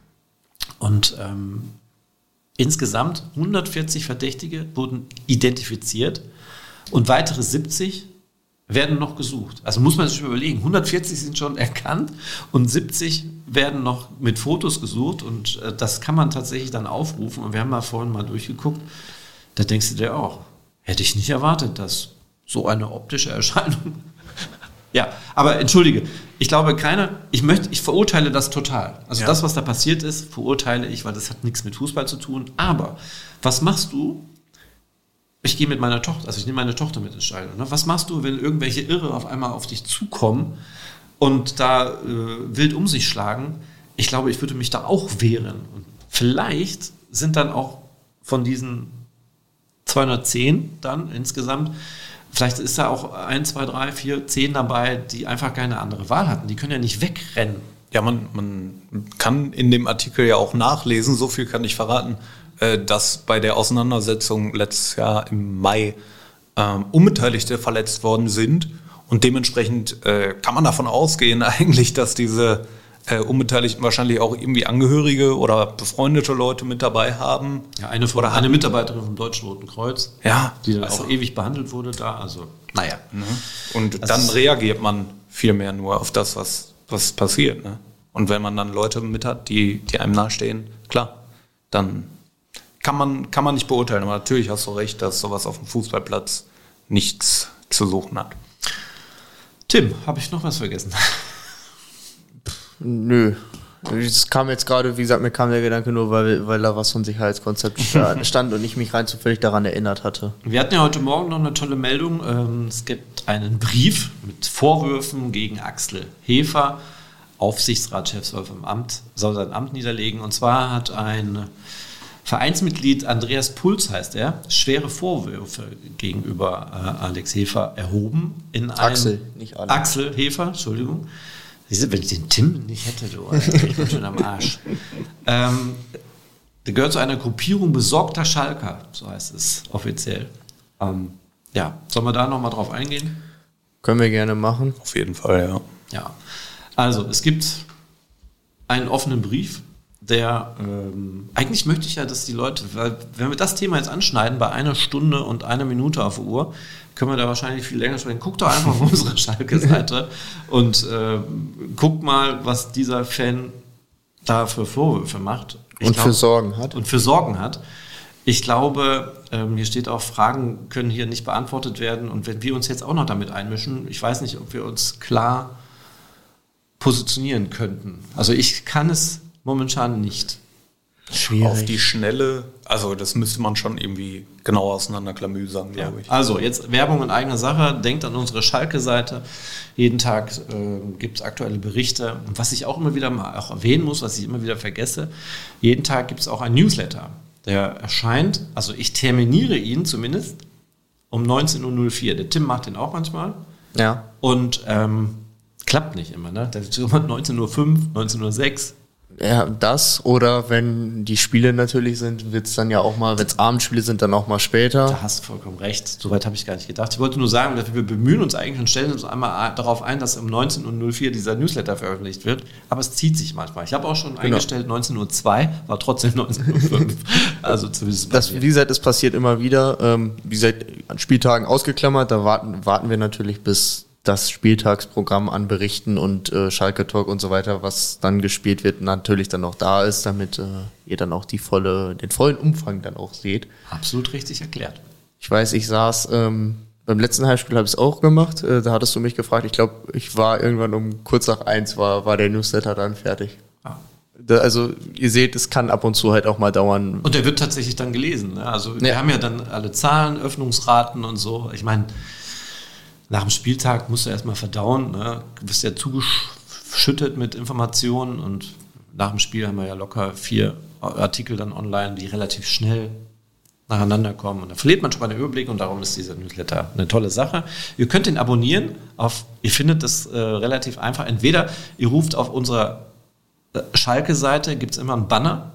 Und ähm, insgesamt hundertvierzig Verdächtige wurden identifiziert und weitere siebzig werden noch gesucht. Also muss man sich überlegen, hundertvierzig sind schon erkannt und siebzig werden noch mit Fotos gesucht und äh, das kann man tatsächlich dann aufrufen und wir haben mal vorhin mal durchgeguckt, da denkst du dir auch, hätte ich nicht erwartet, dass so eine optische Erscheinung ja, aber entschuldige, ich glaube keiner, ich möchte, ich verurteile das total. Also Ja. das, was da passiert ist, verurteile ich, weil das hat nichts mit Fußball zu tun. Aber was machst du, ich gehe mit meiner Tochter, also ich nehme meine Tochter mit ins Stadion. Ne? Was machst du, wenn irgendwelche Irre auf einmal auf dich zukommen und da äh, wild um sich schlagen? Ich glaube, ich würde mich da auch wehren. Und vielleicht sind dann auch von diesen zweihundertzehn dann insgesamt, vielleicht ist da auch ein, zwei, drei, vier, zehn dabei, die einfach keine andere Wahl hatten. Die können ja nicht wegrennen. Ja, man, man kann in dem Artikel ja auch nachlesen, so viel kann ich verraten, äh, dass bei der Auseinandersetzung letztes Jahr im Mai äh, Unbeteiligte verletzt worden sind. Und dementsprechend äh, kann man davon ausgehen eigentlich, dass diese äh, Unbeteiligten wahrscheinlich auch irgendwie Angehörige oder befreundete Leute mit dabei haben. Ja, eine, von, eine Mitarbeiterin vom Deutschen Roten Kreuz, ja, die dann also, auch ewig behandelt wurde da. Also, naja. Ne? Und das dann reagiert man viel mehr nur auf das, was, was passiert. Ne? Und wenn man dann Leute mit hat, die, die einem nahestehen, klar, dann kann man, kann man nicht beurteilen. Aber natürlich hast du recht, dass sowas auf dem Fußballplatz nichts zu suchen hat. Tim, habe ich noch was vergessen? Nö. Es kam jetzt gerade, wie gesagt, mir kam der Gedanke nur, weil, weil da was von Sicherheitskonzept stand und ich mich rein zufällig daran erinnert hatte. Wir hatten ja heute Morgen noch eine tolle Meldung. Es gibt einen Brief mit Vorwürfen gegen Axel Hefer. Aufsichtsratschef soll vom Amt, soll sein Amt niederlegen. Und zwar hat ein Vereinsmitglied, Andreas Puls heißt er, schwere Vorwürfe gegenüber äh, Alex Hefer erhoben. In Axel, nicht Alex. Axel Hefer, Entschuldigung. Wenn ich den Tim nicht hätte, du, ich bin schon am Arsch. ähm, der gehört zu einer Gruppierung besorgter Schalker, so heißt es offiziell. Ähm, ja, sollen wir da nochmal drauf eingehen? Können wir gerne machen. Auf jeden Fall, ja. Ja, also es gibt einen offenen Brief, der, ähm, eigentlich möchte ich ja, dass die Leute, weil wenn wir das Thema jetzt anschneiden, bei einer Stunde und einer Minute auf der Uhr, können wir da wahrscheinlich viel länger sprechen. Guckt doch einfach auf unsere Schalke-Seite und äh, guckt mal, was dieser Fan da für Vorwürfe macht. Ich und glaub, für Sorgen hat. Und für Sorgen hat. Ich glaube, ähm, hier steht auch, Fragen können hier nicht beantwortet werden. Und wenn wir uns jetzt auch noch damit einmischen, ich weiß nicht, ob wir uns klar positionieren könnten. Also ich kann es momentan nicht. Schwierig. Auf die Schnelle, also das müsste man schon irgendwie genau auseinanderklamüsern, Ja. glaube ich. Also jetzt Werbung in eigener Sache, denkt an unsere Schalke-Seite. Jeden Tag äh, gibt es aktuelle Berichte. Und was ich auch immer wieder mal auch erwähnen muss, was ich immer wieder vergesse, jeden Tag gibt es auch ein Newsletter, der erscheint, also ich terminiere ihn zumindest um neunzehn Uhr null vier. Der Tim macht den auch manchmal. Ja. Und ähm, klappt nicht immer, ne? Der ist immer neunzehn Uhr fünf, neunzehn Uhr sechs. Ja, das oder wenn die Spiele natürlich sind, wird es dann ja auch mal, wenn es Abendspiele sind, dann auch mal später. Da hast du vollkommen recht. Soweit habe ich gar nicht gedacht. Ich wollte nur sagen, dass wir bemühen uns eigentlich und stellen uns einmal darauf ein, dass um neunzehn Uhr null vier dieser Newsletter veröffentlicht wird. Aber es zieht sich manchmal. Ich habe auch schon genau. eingestellt neunzehn Uhr zwei, war trotzdem neunzehn Uhr fünf. Also zumindest das, wie gesagt, es passiert immer wieder. Ähm, wie gesagt, an Spieltagen ausgeklammert, da warten, warten wir natürlich, bis das Spieltagsprogramm an Berichten und äh, Schalke Talk und so weiter, was dann gespielt wird, natürlich dann auch da ist, damit äh, ihr dann auch die volle, den vollen Umfang dann auch seht. Absolut richtig erklärt. Ich weiß, ich saß ähm, beim letzten Heimspiel, habe ich es auch gemacht, äh, da hattest du mich gefragt, ich glaube, ich war irgendwann um kurz nach eins, war, war der Newsletter dann fertig. Ah. Da, also ihr seht, es kann ab und zu halt auch mal dauern. Und der wird tatsächlich dann gelesen. Ne? Also wir ja. haben ja dann alle Zahlen, Öffnungsraten und so. Ich meine, nach dem Spieltag musst du erstmal verdauen, ne? Du bist ja zugeschüttet mit Informationen und nach dem Spiel haben wir ja locker vier Artikel dann online, die relativ schnell nacheinander kommen. Und da verliert man schon mal den Überblick und darum ist dieser Newsletter eine tolle Sache. Ihr könnt ihn abonnieren, auf, ihr findet das äh, relativ einfach. Entweder ihr ruft auf unserer äh, Schalke-Seite, gibt es immer einen Banner.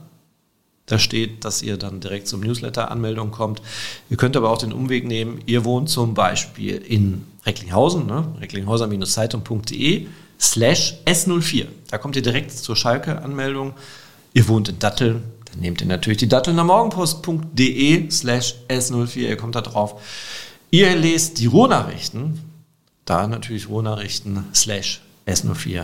Da steht, dass ihr dann direkt zum Newsletter-Anmeldung kommt. Ihr könnt aber auch den Umweg nehmen. Ihr wohnt zum Beispiel in Recklinghausen, ne? recklinghauser-zeitung punkt de slash S null vier. Da kommt ihr direkt zur Schalke-Anmeldung. Ihr wohnt in Datteln. Dann nehmt ihr natürlich die Dattelner Morgenpost punkt de slash S null vier. Ihr kommt da drauf. Ihr lest die Ruhrnachrichten. Da natürlich Ruhrnachrichten slash S null vier.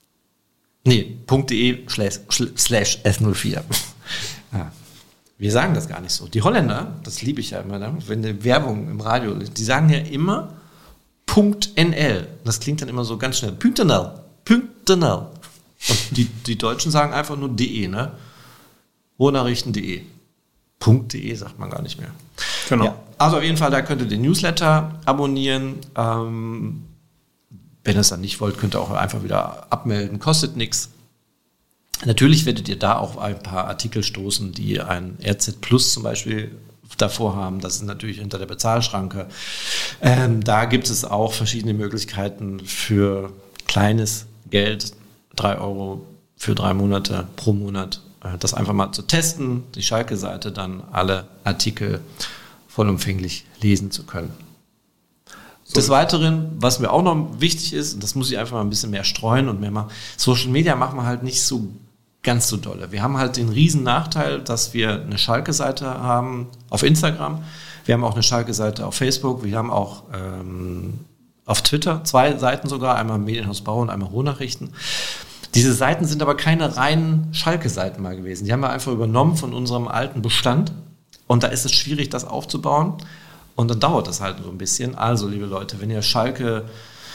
Nee, .de slash, slash S null vier. Ja. Wir sagen das gar nicht so. Die Holländer, das liebe ich ja immer, ne? Wenn die Werbung im Radio, die sagen ja immer .nl. Das klingt dann immer so ganz schnell. .nl. .nl. Und die, die Deutschen sagen einfach nur de, ne? Ruhrnachrichten punkt de. .de sagt man gar nicht mehr. Genau. Ja. also auf jeden Fall, da könnt ihr den Newsletter abonnieren. Ähm, wenn ihr es dann nicht wollt, könnt ihr auch einfach wieder abmelden, kostet nichts. Natürlich werdet ihr da auf ein paar Artikel stoßen, die ein R Z Plus zum Beispiel davor haben. Das ist natürlich hinter der Bezahlschranke. Ähm, da gibt es auch verschiedene Möglichkeiten für kleines Geld, drei Euro für drei Monate pro Monat, äh, das einfach mal zu testen, die Schalke-Seite, dann alle Artikel vollumfänglich lesen zu können. So. Des Weiteren, was mir auch noch wichtig ist, und das muss ich einfach mal ein bisschen mehr streuen und mehr machen, Social Media machen wir halt nicht so ganz so dolle. Wir haben halt den riesen Nachteil, dass wir eine Schalke-Seite haben auf Instagram, wir haben auch eine Schalke-Seite auf Facebook, wir haben auch ähm, auf Twitter zwei Seiten sogar, einmal Medienhaus Bau und einmal Ruhrnachrichten. Diese Seiten sind aber keine reinen Schalke-Seiten mal gewesen. Die haben wir einfach übernommen von unserem alten Bestand und da ist es schwierig, das aufzubauen und dann dauert das halt so ein bisschen. Also, liebe Leute, wenn ihr Schalke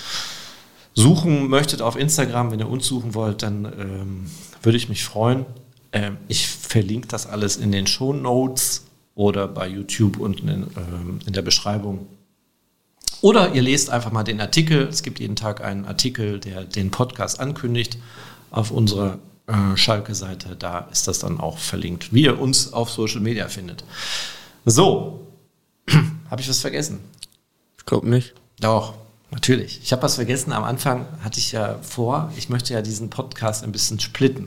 suchen möchtet auf Instagram, wenn ihr uns suchen wollt, dann ähm, würde ich mich freuen. Ähm, ich verlinke das alles in den Shownotes oder bei YouTube unten in, ähm, in der Beschreibung. Oder ihr lest einfach mal den Artikel. Es gibt jeden Tag einen Artikel, der den Podcast ankündigt auf unserer äh, Schalke-Seite. Da ist das dann auch verlinkt, wie ihr uns auf Social Media findet. So, habe ich was vergessen? Ich glaube nicht. Doch. Natürlich. Ich habe was vergessen. Am Anfang hatte ich ja vor, ich möchte ja diesen Podcast ein bisschen splitten.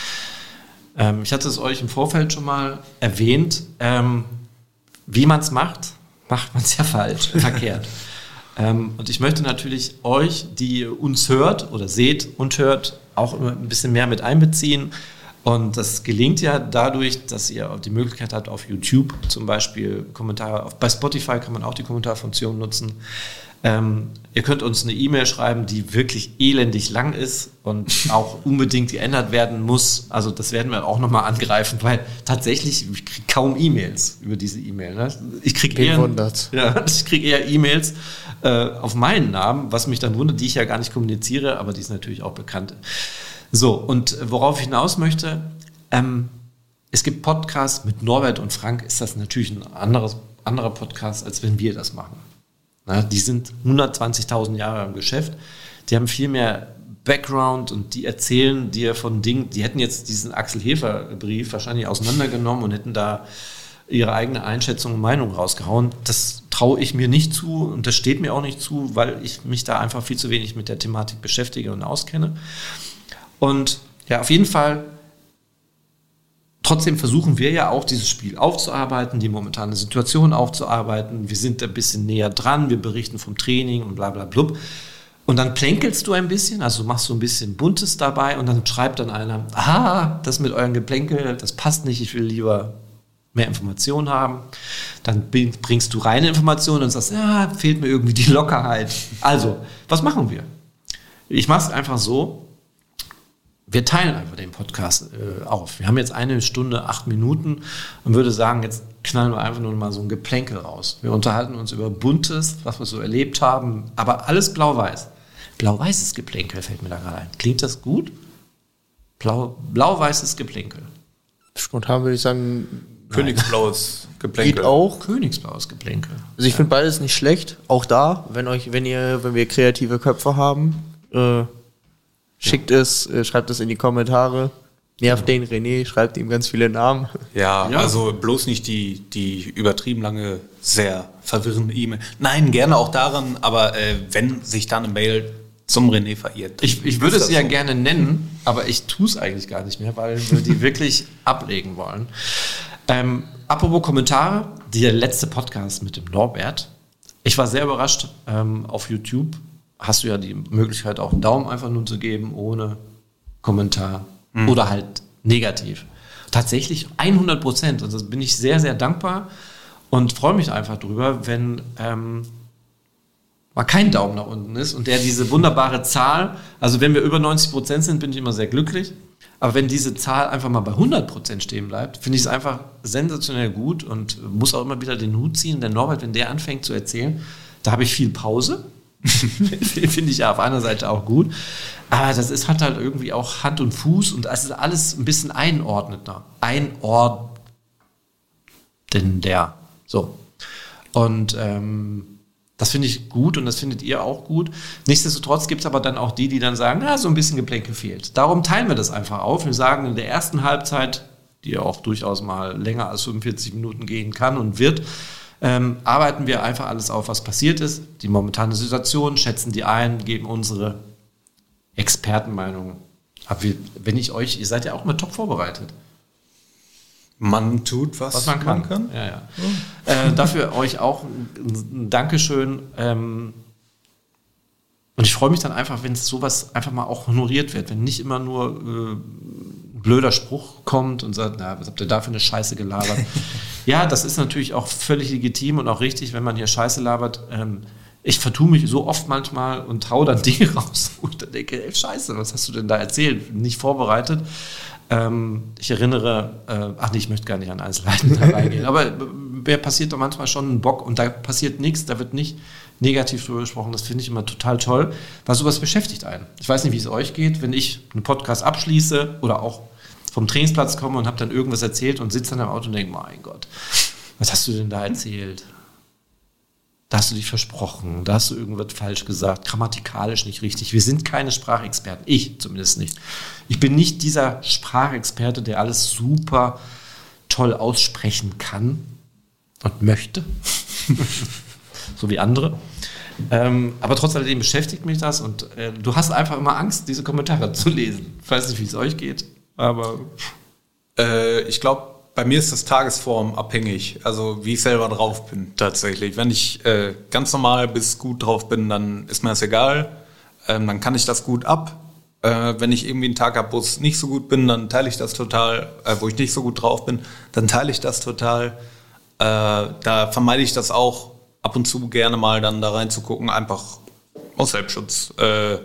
Ähm, ich hatte es euch im Vorfeld schon mal erwähnt. Ähm, wie man es macht, macht man es ja falsch, verkehrt. Ähm, und ich möchte natürlich euch, die uns hört oder seht und hört, auch immer ein bisschen mehr mit einbeziehen. Und das gelingt ja dadurch, dass ihr die Möglichkeit habt, auf YouTube zum Beispiel Kommentare, auf, bei Spotify kann man auch die Kommentarfunktion nutzen. Ähm, ihr könnt uns eine E-Mail schreiben, die wirklich elendig lang ist und auch unbedingt geändert werden muss. Also das werden wir auch nochmal angreifen, weil tatsächlich, ich kriege kaum E-Mails über diese E-Mail. Ne? Ich kriege eher, ja, ich krieg eher E-Mails äh, auf meinen Namen, was mich dann wundert, die ich ja gar nicht kommuniziere, aber die ist natürlich auch bekannt. So, und worauf ich hinaus möchte, ähm, es gibt Podcasts mit Norbert und Frank, ist das natürlich ein anderes, anderer Podcast, als wenn wir das machen. Na, die sind hundertzwanzigtausend Jahre im Geschäft, die haben viel mehr Background und die erzählen dir von Dingen, die hätten jetzt diesen Axel Hefer Brief wahrscheinlich auseinandergenommen und hätten da ihre eigene Einschätzung und Meinung rausgehauen. Das traue ich mir nicht zu und das steht mir auch nicht zu, weil ich mich da einfach viel zu wenig mit der Thematik beschäftige und auskenne. Und ja, auf jeden Fall, trotzdem versuchen wir ja auch, dieses Spiel aufzuarbeiten, die momentane Situation aufzuarbeiten. Wir sind ein bisschen näher dran, wir berichten vom Training und bla bla blub. Und dann plänkelst du ein bisschen, also machst du ein bisschen Buntes dabei und dann schreibt dann einer, aha, das mit euren Geplänkel, das passt nicht, ich will lieber mehr Informationen haben. Dann bringst du reine Informationen und sagst, ja, fehlt mir irgendwie die Lockerheit. Also, was machen wir? Ich mache es einfach so, wir teilen einfach den Podcast äh, auf. Wir haben jetzt eine Stunde, acht Minuten und würde sagen, jetzt knallen wir einfach nur mal so ein Geplänkel raus. Wir unterhalten uns über Buntes, was wir so erlebt haben, aber alles blau-weiß. Blau-weißes Geplänkel fällt mir da gerade ein. Klingt das gut? Blau, blau-weißes Geplänkel. Spontan würde ich sagen, Königsblaues Geplänkel. Geht auch. Königsblaues Geplänkel. Also ich finde beides nicht schlecht. Auch da, wenn euch, wenn ihr, wenn wir kreative Köpfe haben, äh, schickt ja. es, äh, schreibt es in die Kommentare. Nervt ja. den René, schreibt ihm ganz viele Namen. Ja, ja, also bloß nicht die, die übertrieben lange, sehr verwirrende E-Mail. Nein, gerne auch daran, aber äh, wenn sich da eine Mail zum René verirrt. Ich, ich würde es ja so gerne nennen, aber ich tue es eigentlich gar nicht mehr, weil wir die wirklich ablegen wollen. Ähm, apropos Kommentare, der letzte Podcast mit dem Norbert. Ich war sehr überrascht. Ähm, auf YouTube hast du ja die Möglichkeit, auch einen Daumen einfach nur zu geben, ohne Kommentar mhm. oder halt negativ. Tatsächlich hundert Prozent. Und das bin ich sehr, sehr dankbar und freue mich einfach drüber, wenn ähm, mal kein Daumen nach unten ist und der diese wunderbare Zahl, also wenn wir über neunzig Prozent sind, bin ich immer sehr glücklich. Aber wenn diese Zahl einfach mal bei hundert Prozent stehen bleibt, finde ich es einfach sensationell gut und muss auch immer wieder den Hut ziehen. Der Norbert, wenn der anfängt zu erzählen, da habe ich viel Pause. Finde ich ja auf einer Seite auch gut. Aber das ist, hat halt irgendwie auch Hand und Fuß und es ist alles ein bisschen einordnender. Einordnender. So. Und ähm, das finde ich gut und das findet ihr auch gut. Nichtsdestotrotz gibt es aber dann auch die, die dann sagen, na, so ein bisschen Geplänkel fehlt. Darum teilen wir das einfach auf. Wir sagen in der ersten Halbzeit, die ja auch durchaus mal länger als fünfundvierzig Minuten gehen kann und wird, ähm, arbeiten wir einfach alles auf, was passiert ist, die momentane Situation, schätzen die ein, geben unsere Expertenmeinung. Aber wir, wenn ich euch, ihr seid ja auch mal top vorbereitet. Man tut, was, was man kann. Man kann. Ja, ja. Oh. Äh, dafür euch auch ein, ein Dankeschön. Ähm, und ich freue mich dann einfach, wenn sowas einfach mal auch honoriert wird. Wenn nicht immer nur äh, ein blöder Spruch kommt und sagt, na, was habt ihr da für eine Scheiße gelabert? Ja, das ist natürlich auch völlig legitim und auch richtig, wenn man hier Scheiße labert. Ähm, ich vertue mich so oft manchmal und hau dann Dinge raus und dann denke, ey, Scheiße, was hast du denn da erzählt? Nicht vorbereitet. Ähm, ich erinnere, äh, ach nee, ich möchte gar nicht an Einzelheiten da reingehen, aber wer passiert doch manchmal schon einen Bock und da passiert nichts, da wird nicht negativ drüber gesprochen, das finde ich immer total toll, weil sowas beschäftigt einen. Ich weiß nicht, wie es euch geht, wenn ich einen Podcast abschließe oder auch vom Trainingsplatz komme und habe dann irgendwas erzählt und sitze dann im Auto und denke, mein Gott, was hast du denn da erzählt? Da hast du dich versprochen, da hast du irgendwas falsch gesagt, grammatikalisch nicht richtig. Wir sind keine Sprachexperten, ich zumindest nicht. Ich bin nicht dieser Sprachexperte, der alles super toll aussprechen kann und möchte, so wie andere. Ähm, aber trotz alledem beschäftigt mich das und äh, du hast einfach immer Angst, diese Kommentare zu lesen. Ich weiß nicht, wie es euch geht, aber... Äh, ich glaube, bei mir ist das tagesformabhängig, also wie ich selber drauf bin tatsächlich. Wenn ich äh, ganz normal bis gut drauf bin, dann ist mir das egal. Ähm, dann kann ich das gut ab. Äh, wenn ich irgendwie einen Tag habe, wo es nicht so gut bin, dann teile ich das total. Äh, wo ich nicht so gut drauf bin, dann teile ich das total. Äh, da vermeide ich das auch ab und zu gerne mal dann da reinzugucken, einfach aus Selbstschutz. Äh,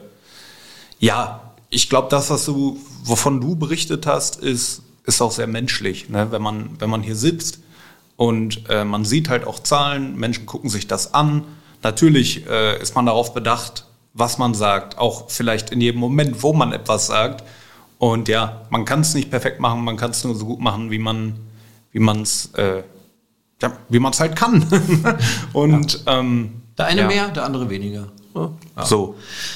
ja, ich glaube, das, was du, wovon du berichtet hast, ist ist auch sehr menschlich, ne? Wenn man, wenn man hier sitzt und äh, man sieht halt auch Zahlen, Menschen gucken sich das an. Natürlich äh, ist man darauf bedacht, was man sagt, auch vielleicht in jedem Moment, wo man etwas sagt. Und ja, man kann es nicht perfekt machen, man kann es nur so gut machen, wie man wie man es äh, ja, wie man es halt kann. Und ja. ähm, der eine ja. mehr, der andere weniger. Ja. So.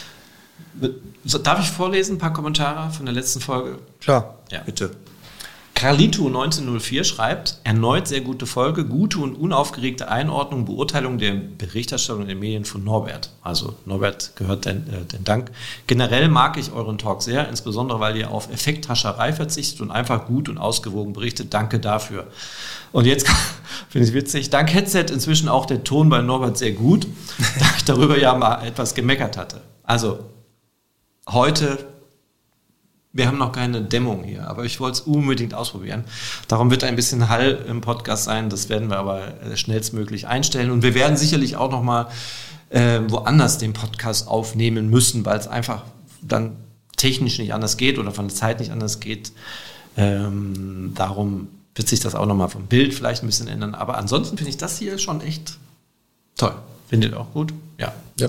Darf ich vorlesen, ein paar Kommentare von der letzten Folge? Klar, ja. Bitte. Carlito neunzehnhundertvier schreibt, erneut sehr gute Folge, gute und unaufgeregte Einordnung, Beurteilung der Berichterstattung der Medien von Norbert. Also Norbert gehört den, äh, den Dank. Generell mag ich euren Talk sehr, insbesondere weil ihr auf Effekthascherei verzichtet und einfach gut und ausgewogen berichtet. Danke dafür. Und jetzt finde ich witzig, dank Headset inzwischen auch der Ton bei Norbert sehr gut, da ich darüber ja mal etwas gemeckert hatte. Also heute... Wir haben noch keine Dämmung hier, aber ich wollte es unbedingt ausprobieren. Darum wird ein bisschen Hall im Podcast sein, das werden wir aber schnellstmöglich einstellen. Und wir werden sicherlich auch noch mal äh, woanders den Podcast aufnehmen müssen, weil es einfach dann technisch nicht anders geht oder von der Zeit nicht anders geht. Ähm, darum wird sich das auch noch mal vom Bild vielleicht ein bisschen ändern. Aber ansonsten finde ich das hier schon echt toll. Findet ihr auch gut? Ja. Ja.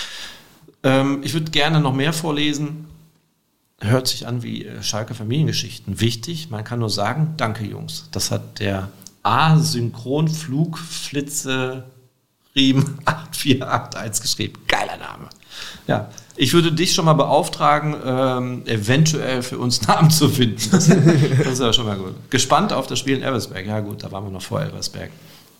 Ähm, ich würde gerne noch mehr vorlesen. Hört sich an wie Schalke Familiengeschichten. Wichtig, man kann nur sagen, danke Jungs. Das hat der A-Synchronflugflitze Riem acht vier acht eins geschrieben. Geiler Name. Ja, ich würde dich schon mal beauftragen, ähm, eventuell für uns Namen zu finden. Das, das ist ja schon mal gut. Gespannt auf das Spiel in Elversberg. Ja gut, da waren wir noch vor Elversberg.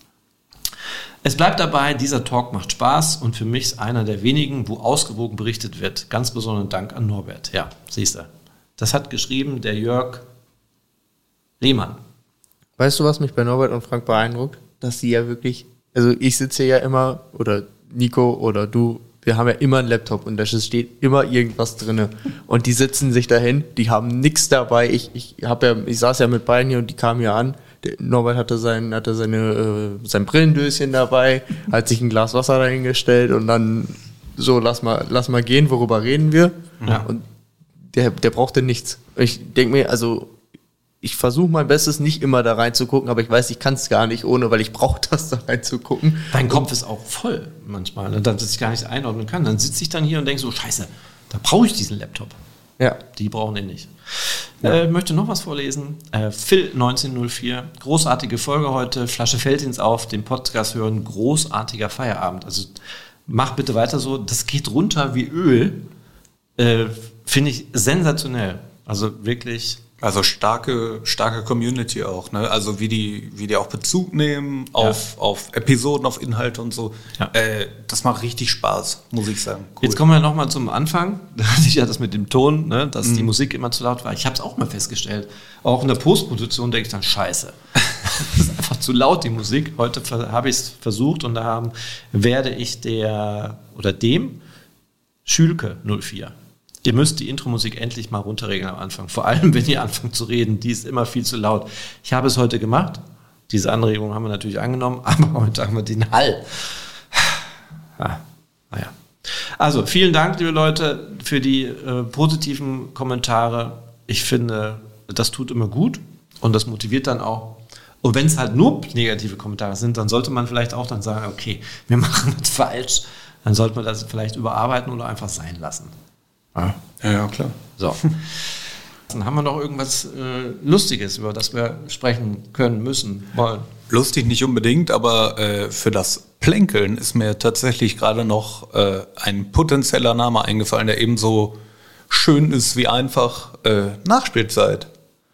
Es bleibt dabei, dieser Talk macht Spaß und für mich ist einer der wenigen, wo ausgewogen berichtet wird. Ganz besonderen Dank an Norbert. Ja, siehst du. Das hat geschrieben der Jörg Lehmann. Weißt du, was mich bei Norbert und Frank beeindruckt? Dass sie ja wirklich, also ich sitze ja immer, oder Nico oder du, wir haben ja immer einen Laptop und da steht immer irgendwas drin. Und die sitzen sich dahin, die haben nichts dabei. Ich, ich, hab ja, ich saß ja mit beiden hier und die kamen hier an. Der Norbert hatte sein, hatte seine, äh, sein Brillendöschen dabei, hat sich ein Glas Wasser dahingestellt und dann so, lass mal, lass mal gehen, worüber reden wir? Ja. Und der, der brauchte nichts. Ich denke mir, also ich versuche mein Bestes, nicht immer da reinzugucken, aber ich weiß, ich kann es gar nicht ohne, weil ich brauche das da reinzugucken. Dein Kopf ist auch voll manchmal, ne, dass ich gar nicht einordnen kann. Dann sitze ich dann hier und denke so, scheiße, da brauche ich diesen Laptop. Ja. Die brauchen den nicht. Ja. Äh, möchte noch was vorlesen. Äh, Phil neunzehnhundertvier, großartige Folge heute, Flasche Feldins auf, den Podcast hören, großartiger Feierabend. Also mach bitte weiter so, das geht runter wie Öl. Äh, Finde ich sensationell. Also wirklich... Also starke, starke Community auch, ne? Also wie die, wie die auch Bezug nehmen auf, ja. auf Episoden, auf Inhalte und so. Ja. Äh, das macht richtig Spaß, muss ich sagen. Cool. Jetzt kommen wir nochmal zum Anfang. Da hatte ich ja das mit dem Ton, ne? Dass mhm. die Musik immer zu laut war. Ich habe es auch mal festgestellt. Auch in der Postproduktion denke ich dann, scheiße. Das ist einfach zu laut, die Musik. Heute habe ich es versucht und da haben, werde ich der oder dem Schülke null vier. Ihr müsst die Intro-Musik endlich mal runterregeln am Anfang. Vor allem, wenn ihr anfangt zu reden. Die ist immer viel zu laut. Ich habe es heute gemacht. Diese Anregung haben wir natürlich angenommen. Aber heute haben wir den Hall. Ah, naja. Also, vielen Dank, liebe Leute, für die äh, positiven Kommentare. Ich finde, das tut immer gut. Und das motiviert dann auch. Und wenn es halt nur negative Kommentare sind, dann sollte man vielleicht auch dann sagen, okay, wir machen das falsch. Dann sollte man das vielleicht überarbeiten oder einfach sein lassen. Ja, ja, klar. So. Dann haben wir noch irgendwas äh, Lustiges, über das wir sprechen können, müssen, wollen. Lustig nicht unbedingt, aber äh, für das Plänkeln ist mir tatsächlich gerade noch äh, ein potenzieller Name eingefallen, der ebenso schön ist wie einfach äh, Nachspielzeit.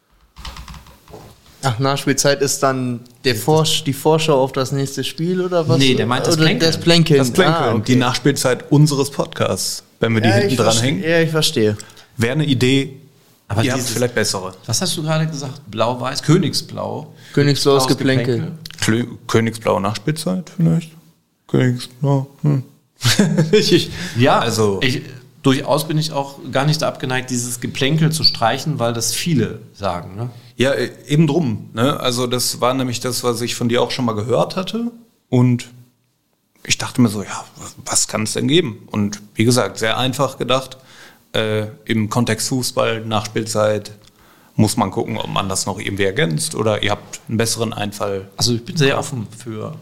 Ach, Nachspielzeit ist dann der Vorsch- die Vorschau auf das nächste Spiel oder was? Nee, der meint das Plänkeln. Das Plänkeln, das Plänkeln. Ah, okay. Die Nachspielzeit unseres Podcasts, wenn wir die ja, hinten dran hängen. Ja, ich verstehe. Wäre eine Idee, aber ihr dieses, habt vielleicht bessere. Was hast du gerade gesagt? Blau-Weiß? Königsblau? Königsblaues Geplänkel. Klö- Königsblau Nachspielzeit vielleicht? Königsblau, hm. ich, Ja, also... Ich, durchaus bin ich auch gar nicht abgeneigt, dieses Geplänkel zu streichen, weil das viele sagen, ne? Ja, eben drum. Ne? Also das war nämlich das, was ich von dir auch schon mal gehört hatte. Und ich dachte mir so, ja, was kann es denn geben? Und wie gesagt, sehr einfach gedacht. Äh, im Kontext Fußball, Nachspielzeit, muss man gucken, ob man das noch irgendwie ergänzt oder ihr habt einen besseren Einfall. Also ich bin sehr offen für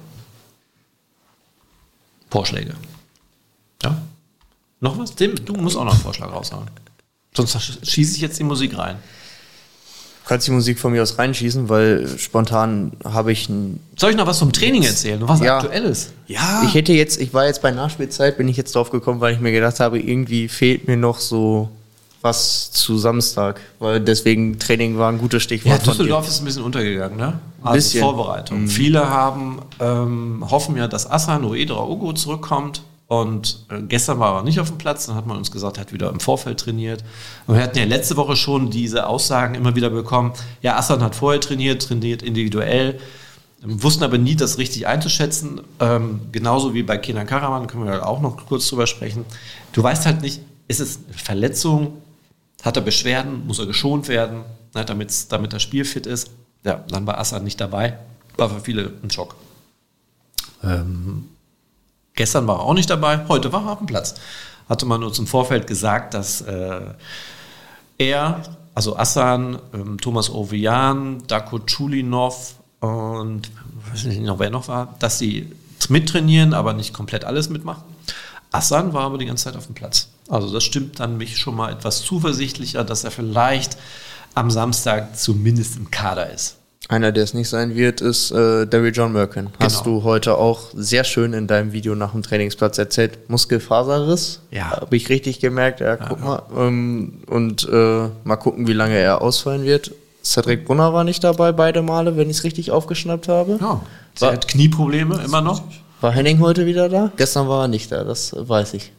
Vorschläge. Ja? Noch was? Tim, du musst auch noch einen Vorschlag raushauen. Sonst schieße ich jetzt die Musik rein. Du kannst die Musik von mir aus reinschießen, weil spontan habe ich ein... Soll ich noch was vom Training erzählen? Noch was ja. Aktuelles? Ja. Ich hätte jetzt, ich war jetzt bei Nachspielzeit, bin ich jetzt drauf gekommen, weil ich mir gedacht habe, irgendwie fehlt mir noch so was zu Samstag, weil deswegen Training war ein gutes Stichwort. Ja, Düsseldorf ist ein bisschen untergegangen, ne? Also bisschen. Vorbereitung. Mhm. Viele haben, ähm, hoffen ja, dass Asan Uedraogo zurückkommt. Und äh, gestern war er nicht auf dem Platz, dann hat man uns gesagt, er hat wieder im Vorfeld trainiert. Und wir hatten ja letzte Woche schon diese Aussagen immer wieder bekommen, ja, Asan hat vorher trainiert, trainiert individuell, ähm, wussten aber nie, das richtig einzuschätzen. Ähm, genauso wie bei Kenan Karaman, können wir auch noch kurz drüber sprechen. Du weißt halt nicht, ist es eine Verletzung, hat er Beschwerden, muss er geschont werden, ne, damit, damit das Spiel fit ist. Ja, dann war Asan nicht dabei, war für viele ein Schock. Ähm, Gestern war er auch nicht dabei, heute war er auf dem Platz. Hatte man uns im Vorfeld gesagt, dass äh, er, also Asan, ähm, Thomas Ovian, Darko Chulinov und weiß nicht noch, wer noch war, dass sie mittrainieren, aber nicht komplett alles mitmachen. Asan war aber die ganze Zeit auf dem Platz. Also das stimmt dann mich schon mal etwas zuversichtlicher, dass er vielleicht am Samstag zumindest im Kader ist. Einer, der es nicht sein wird, ist äh, Daryl John Merkin. Genau. Hast du heute auch sehr schön in deinem Video nach dem Trainingsplatz erzählt. Muskelfaserriss, ja. Habe ich richtig gemerkt. Ja, guck ja, mal. Ähm, und äh, mal gucken, wie lange er ausfallen wird. Cedric Brunner war nicht dabei, beide Male, wenn ich es richtig aufgeschnappt habe. Ja, er hat Knieprobleme immer noch. War Henning heute wieder da? Gestern war er nicht da, das weiß ich.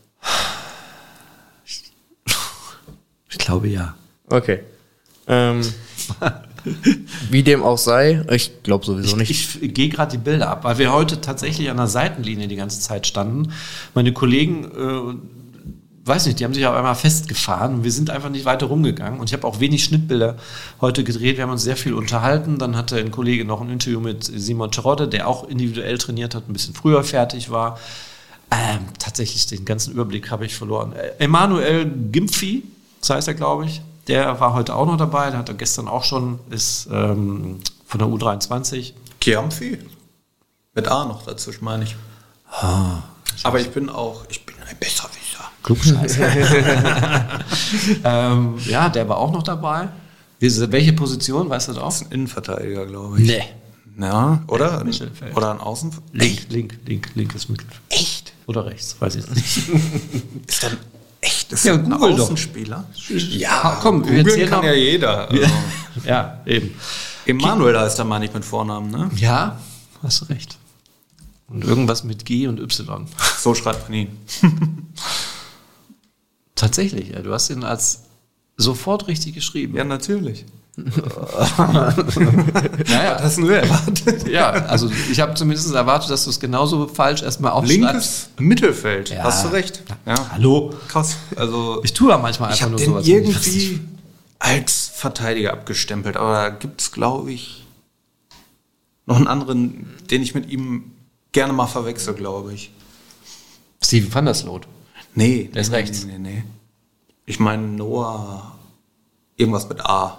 Ich glaube ja. Okay. Ähm... Wie dem auch sei, ich glaube sowieso nicht. Ich, ich gehe gerade die Bilder ab, weil wir heute tatsächlich an der Seitenlinie die ganze Zeit standen. Meine Kollegen, äh, weiß nicht, die haben sich auf einmal festgefahren und wir sind einfach nicht weiter rumgegangen. Und ich habe auch wenig Schnittbilder heute gedreht. Wir haben uns sehr viel unterhalten. Dann hatte ein Kollege noch ein Interview mit Simon Terodde, der auch individuell trainiert hat, ein bisschen früher fertig war. Ähm, tatsächlich den ganzen Überblick habe ich verloren. Äh, Emanuel Gimpfi, das heißt er, glaube ich. Der war heute auch noch dabei, der hatte gestern auch schon, ist ähm, von der U dreiundzwanzig. Kiampfi? Mit A noch dazwischen, meine ich. Ah, aber ich bin auch, ich bin ein Besserwisser. Klugscheißer. ähm, ja, der war auch noch dabei. Welche Position, weißt du das auch? Das ist ein Innenverteidiger, glaube ich. Nee. Ja, oder? Mittelfeld. Oder ein Außen... Link, link, link, linkes Mittelfeld. Echt? Oder rechts, weiß ich nicht. Ist dann echt? Ist Ja, das ein Google doch. Außenspieler? Ja, komm, Googeln erzähl kann noch. ja jeder. Also. Ja, eben. Emanuel heißt er, meine ich, mit Vornamen, ne? Ja, hast du recht. Und irgendwas mit G und Y. So schreibt man ihn. Tatsächlich, ja, du hast ihn als sofort richtig geschrieben. Ja, natürlich. Naja, Was hast du erwartet? ja, also ich habe zumindest erwartet, dass du es genauso falsch erstmal aufschreibst. Linkes Mittelfeld, Ja. hast du recht. Ja. Hallo? Krass. Also, Ich tue ja manchmal ich einfach habe nur den sowas. wenn ich was irgendwie nicht- als Verteidiger abgestempelt, aber da gibt es, glaube ich, noch einen anderen, den ich mit ihm gerne mal verwechsel, glaube ich. Steven van der Sloot. Nee, Der ist nee, rechts. Nee, nee, nee. Ich meine Noah, irgendwas mit A.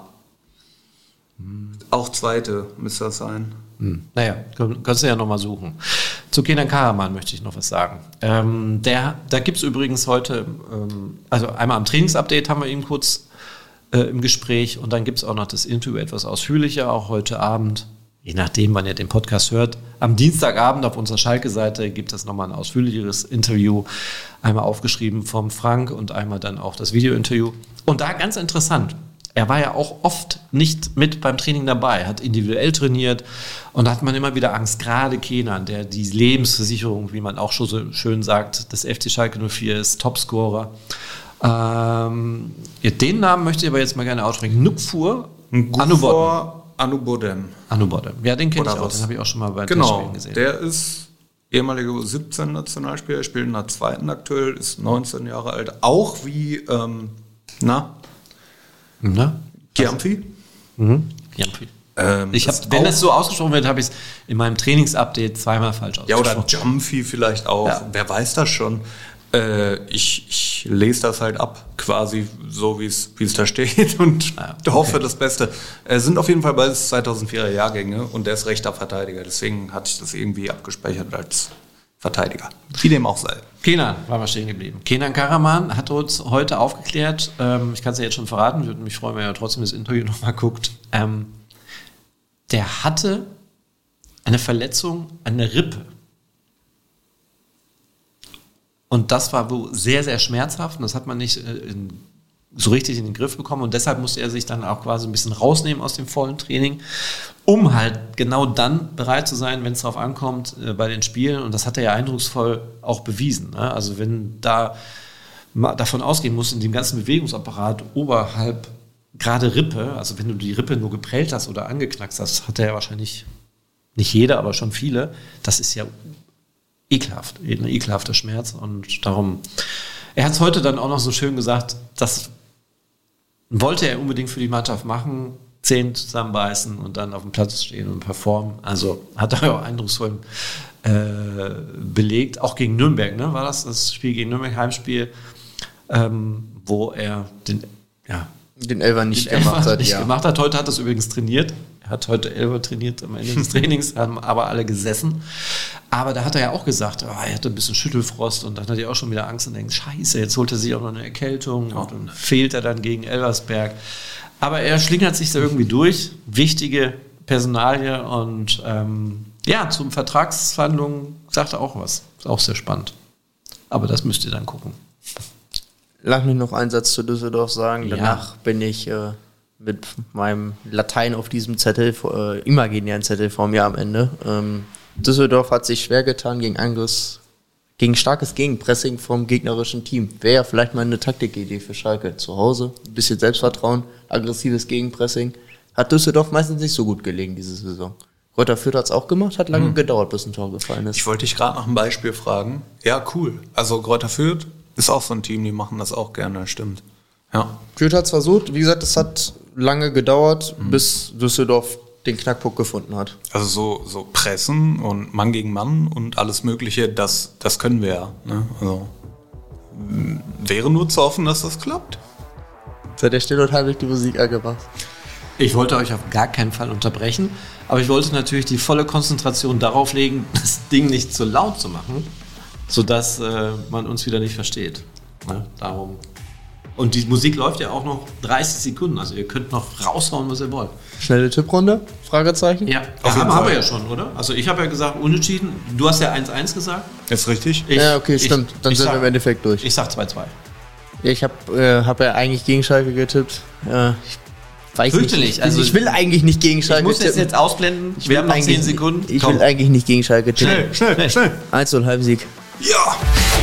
Auch zweite müsste das sein. Hm. Naja, können- kannst du ja nochmal suchen. Zu Kenan Karaman möchte ich noch was sagen. Ähm, der, da gibt es übrigens heute, ähm, also einmal am Trainingsupdate haben wir ihn kurz äh, im Gespräch und dann gibt es auch noch das Interview etwas ausführlicher, auch heute Abend, je nachdem, wann ihr den Podcast hört. Am Dienstagabend auf unserer Schalke-Seite gibt es nochmal ein ausführlicheres Interview, einmal aufgeschrieben vom Frank und einmal dann auch das Video-Interview. Und da ganz interessant, er war ja auch oft nicht mit beim Training dabei, hat individuell trainiert und da hat man immer wieder Angst, gerade Kenan, der die Lebensversicherung, wie man auch schon so schön sagt, des F C Schalke null vier ist, Topscorer. Ähm, ja, den Namen möchte ich aber jetzt mal gerne aussprechen. Nukfur Anubodem. Vor Anubodem. Anubodem. Ja, den kenne ich Oder auch, was? den habe ich auch schon mal bei Genau, Testspielen gesehen. der ist ehemaliger U siebzehn Nationalspieler, spielt in der zweiten aktuell, ist neunzehn Jahre alt, auch wie, ähm, na, Ne? Giamfi. Mhm. Jampi. Ähm, Ich hab, ist wenn auch- das so ausgesprochen wird, habe ich es in meinem Trainingsupdate zweimal falsch Ja, ausgesprochen. oder Jumpy vielleicht auch. Ja. Wer weiß das schon? Äh, ich, ich lese das halt ab, quasi so, wie es wie es da steht und Ah, okay. hoffe das Beste. Äh, sind auf jeden Fall beides zweitausendvierer Jahrgänge und der ist rechter Verteidiger. Deswegen hatte ich das irgendwie abgespeichert als Verteidiger. Wie dem auch sei. Kenan, waren wir stehen geblieben. Kenan Karaman hat uns heute aufgeklärt, ähm, ich kann es ja jetzt schon verraten, würde mich freuen, wenn er trotzdem das Interview nochmal guckt. Ähm, der hatte eine Verletzung an der Rippe. Und das war wohl sehr, sehr schmerzhaft und das hat man nicht äh, in, so richtig in den Griff bekommen und deshalb musste er sich dann auch quasi ein bisschen rausnehmen aus dem vollen Training, um halt genau dann bereit zu sein, wenn es darauf ankommt äh, bei den Spielen und das hat er ja eindrucksvoll auch bewiesen. Ne? Also wenn da ma- davon ausgehen muss, in dem ganzen Bewegungsapparat oberhalb gerade Rippe, also wenn du die Rippe nur geprellt hast oder angeknackst hast, hat er ja wahrscheinlich nicht jeder, aber schon viele, das ist ja ekelhaft, ein ekelhafter Schmerz und darum, er hat es heute dann auch noch so schön gesagt, das wollte er unbedingt für die Mannschaft machen, Zähne zusammenbeißen und dann auf dem Platz stehen und performen, also hat er auch eindrucksvoll äh, belegt, auch gegen Nürnberg, ne? War das das Spiel gegen Nürnberg, Heimspiel, ähm, wo er den, ja, Den Elfer nicht den gemacht Elfer hat, nicht ja. gemacht hat. Heute hat er es übrigens trainiert. Er hat heute Elfer trainiert am Ende des Trainings, haben aber alle gesessen. Aber da hat er ja auch gesagt, oh, er hatte ein bisschen Schüttelfrost und dann hat er auch schon wieder Angst und denkt, scheiße, jetzt holt er sich auch noch eine Erkältung und dann fehlt er dann gegen Elversberg. Aber er schlingert sich da irgendwie durch. Wichtige Personalie und ähm, ja, zum Vertragsverhandlungen sagt er auch was. Ist auch sehr spannend. Aber das müsst ihr dann gucken. Lass mich noch einen Satz zu Düsseldorf sagen. Ja. Danach bin ich äh, mit meinem Latein auf diesem Zettel, äh, imaginären Zettel vor mir am Ende. Ähm, Düsseldorf hat sich schwer getan gegen Angriffs, gegen starkes Gegenpressing vom gegnerischen Team. Wäre ja vielleicht mal eine Taktikidee für Schalke. Zu Hause, ein bisschen Selbstvertrauen, aggressives Gegenpressing. Hat Düsseldorf meistens nicht so gut gelegen diese Saison. Kräuter Fürth hat es auch gemacht, hat lange gedauert, bis ein Tor gefallen ist. Ich wollte dich gerade nach einem Beispiel fragen. Ja, cool. Also Greuther Fürth ist auch so ein Team, die machen das auch gerne, stimmt. Ja. Fürth hat es versucht, wie gesagt, es hat lange gedauert, bis Düsseldorf den Knackpunkt gefunden hat. Also so, so Pressen und Mann gegen Mann und alles Mögliche, das, das können wir ja. Ne? Also m, wäre nur zu hoffen, dass das klappt. Jetzt hat der still und heimlich die Musik angemacht. Ich wollte euch auf gar keinen Fall unterbrechen, aber ich wollte natürlich die volle Konzentration darauf legen, das Ding nicht zu laut zu machen, sodass äh, man uns wieder nicht versteht. Ne? Darum. Und die Musik läuft ja auch noch dreißig Sekunden, also ihr könnt noch raushauen, was ihr wollt. Schnelle Tipprunde? Fragezeichen? Ja, Auf ja jeden haben, haben Fall. wir ja schon, oder? Also ich habe ja gesagt, unentschieden. Du hast ja eins eins gesagt. Ist richtig? Ich, Ja, okay, stimmt. Dann ich sind sag, wir im Endeffekt durch. Ich sag zwei zwei. Ich habe äh, hab ja eigentlich gegen Schalke getippt. Äh, ich weiß Fürchterlich, nicht. also- ich will eigentlich nicht gegen Ich Schalke muss jetzt, tippen. jetzt ausblenden. Ich Wir will haben noch eigentlich- zehn Sekunden. Ich Komm. will eigentlich nicht gegen Schalke tippen. Schnell, schnell, schnell. eins null Heimsieg. Ja!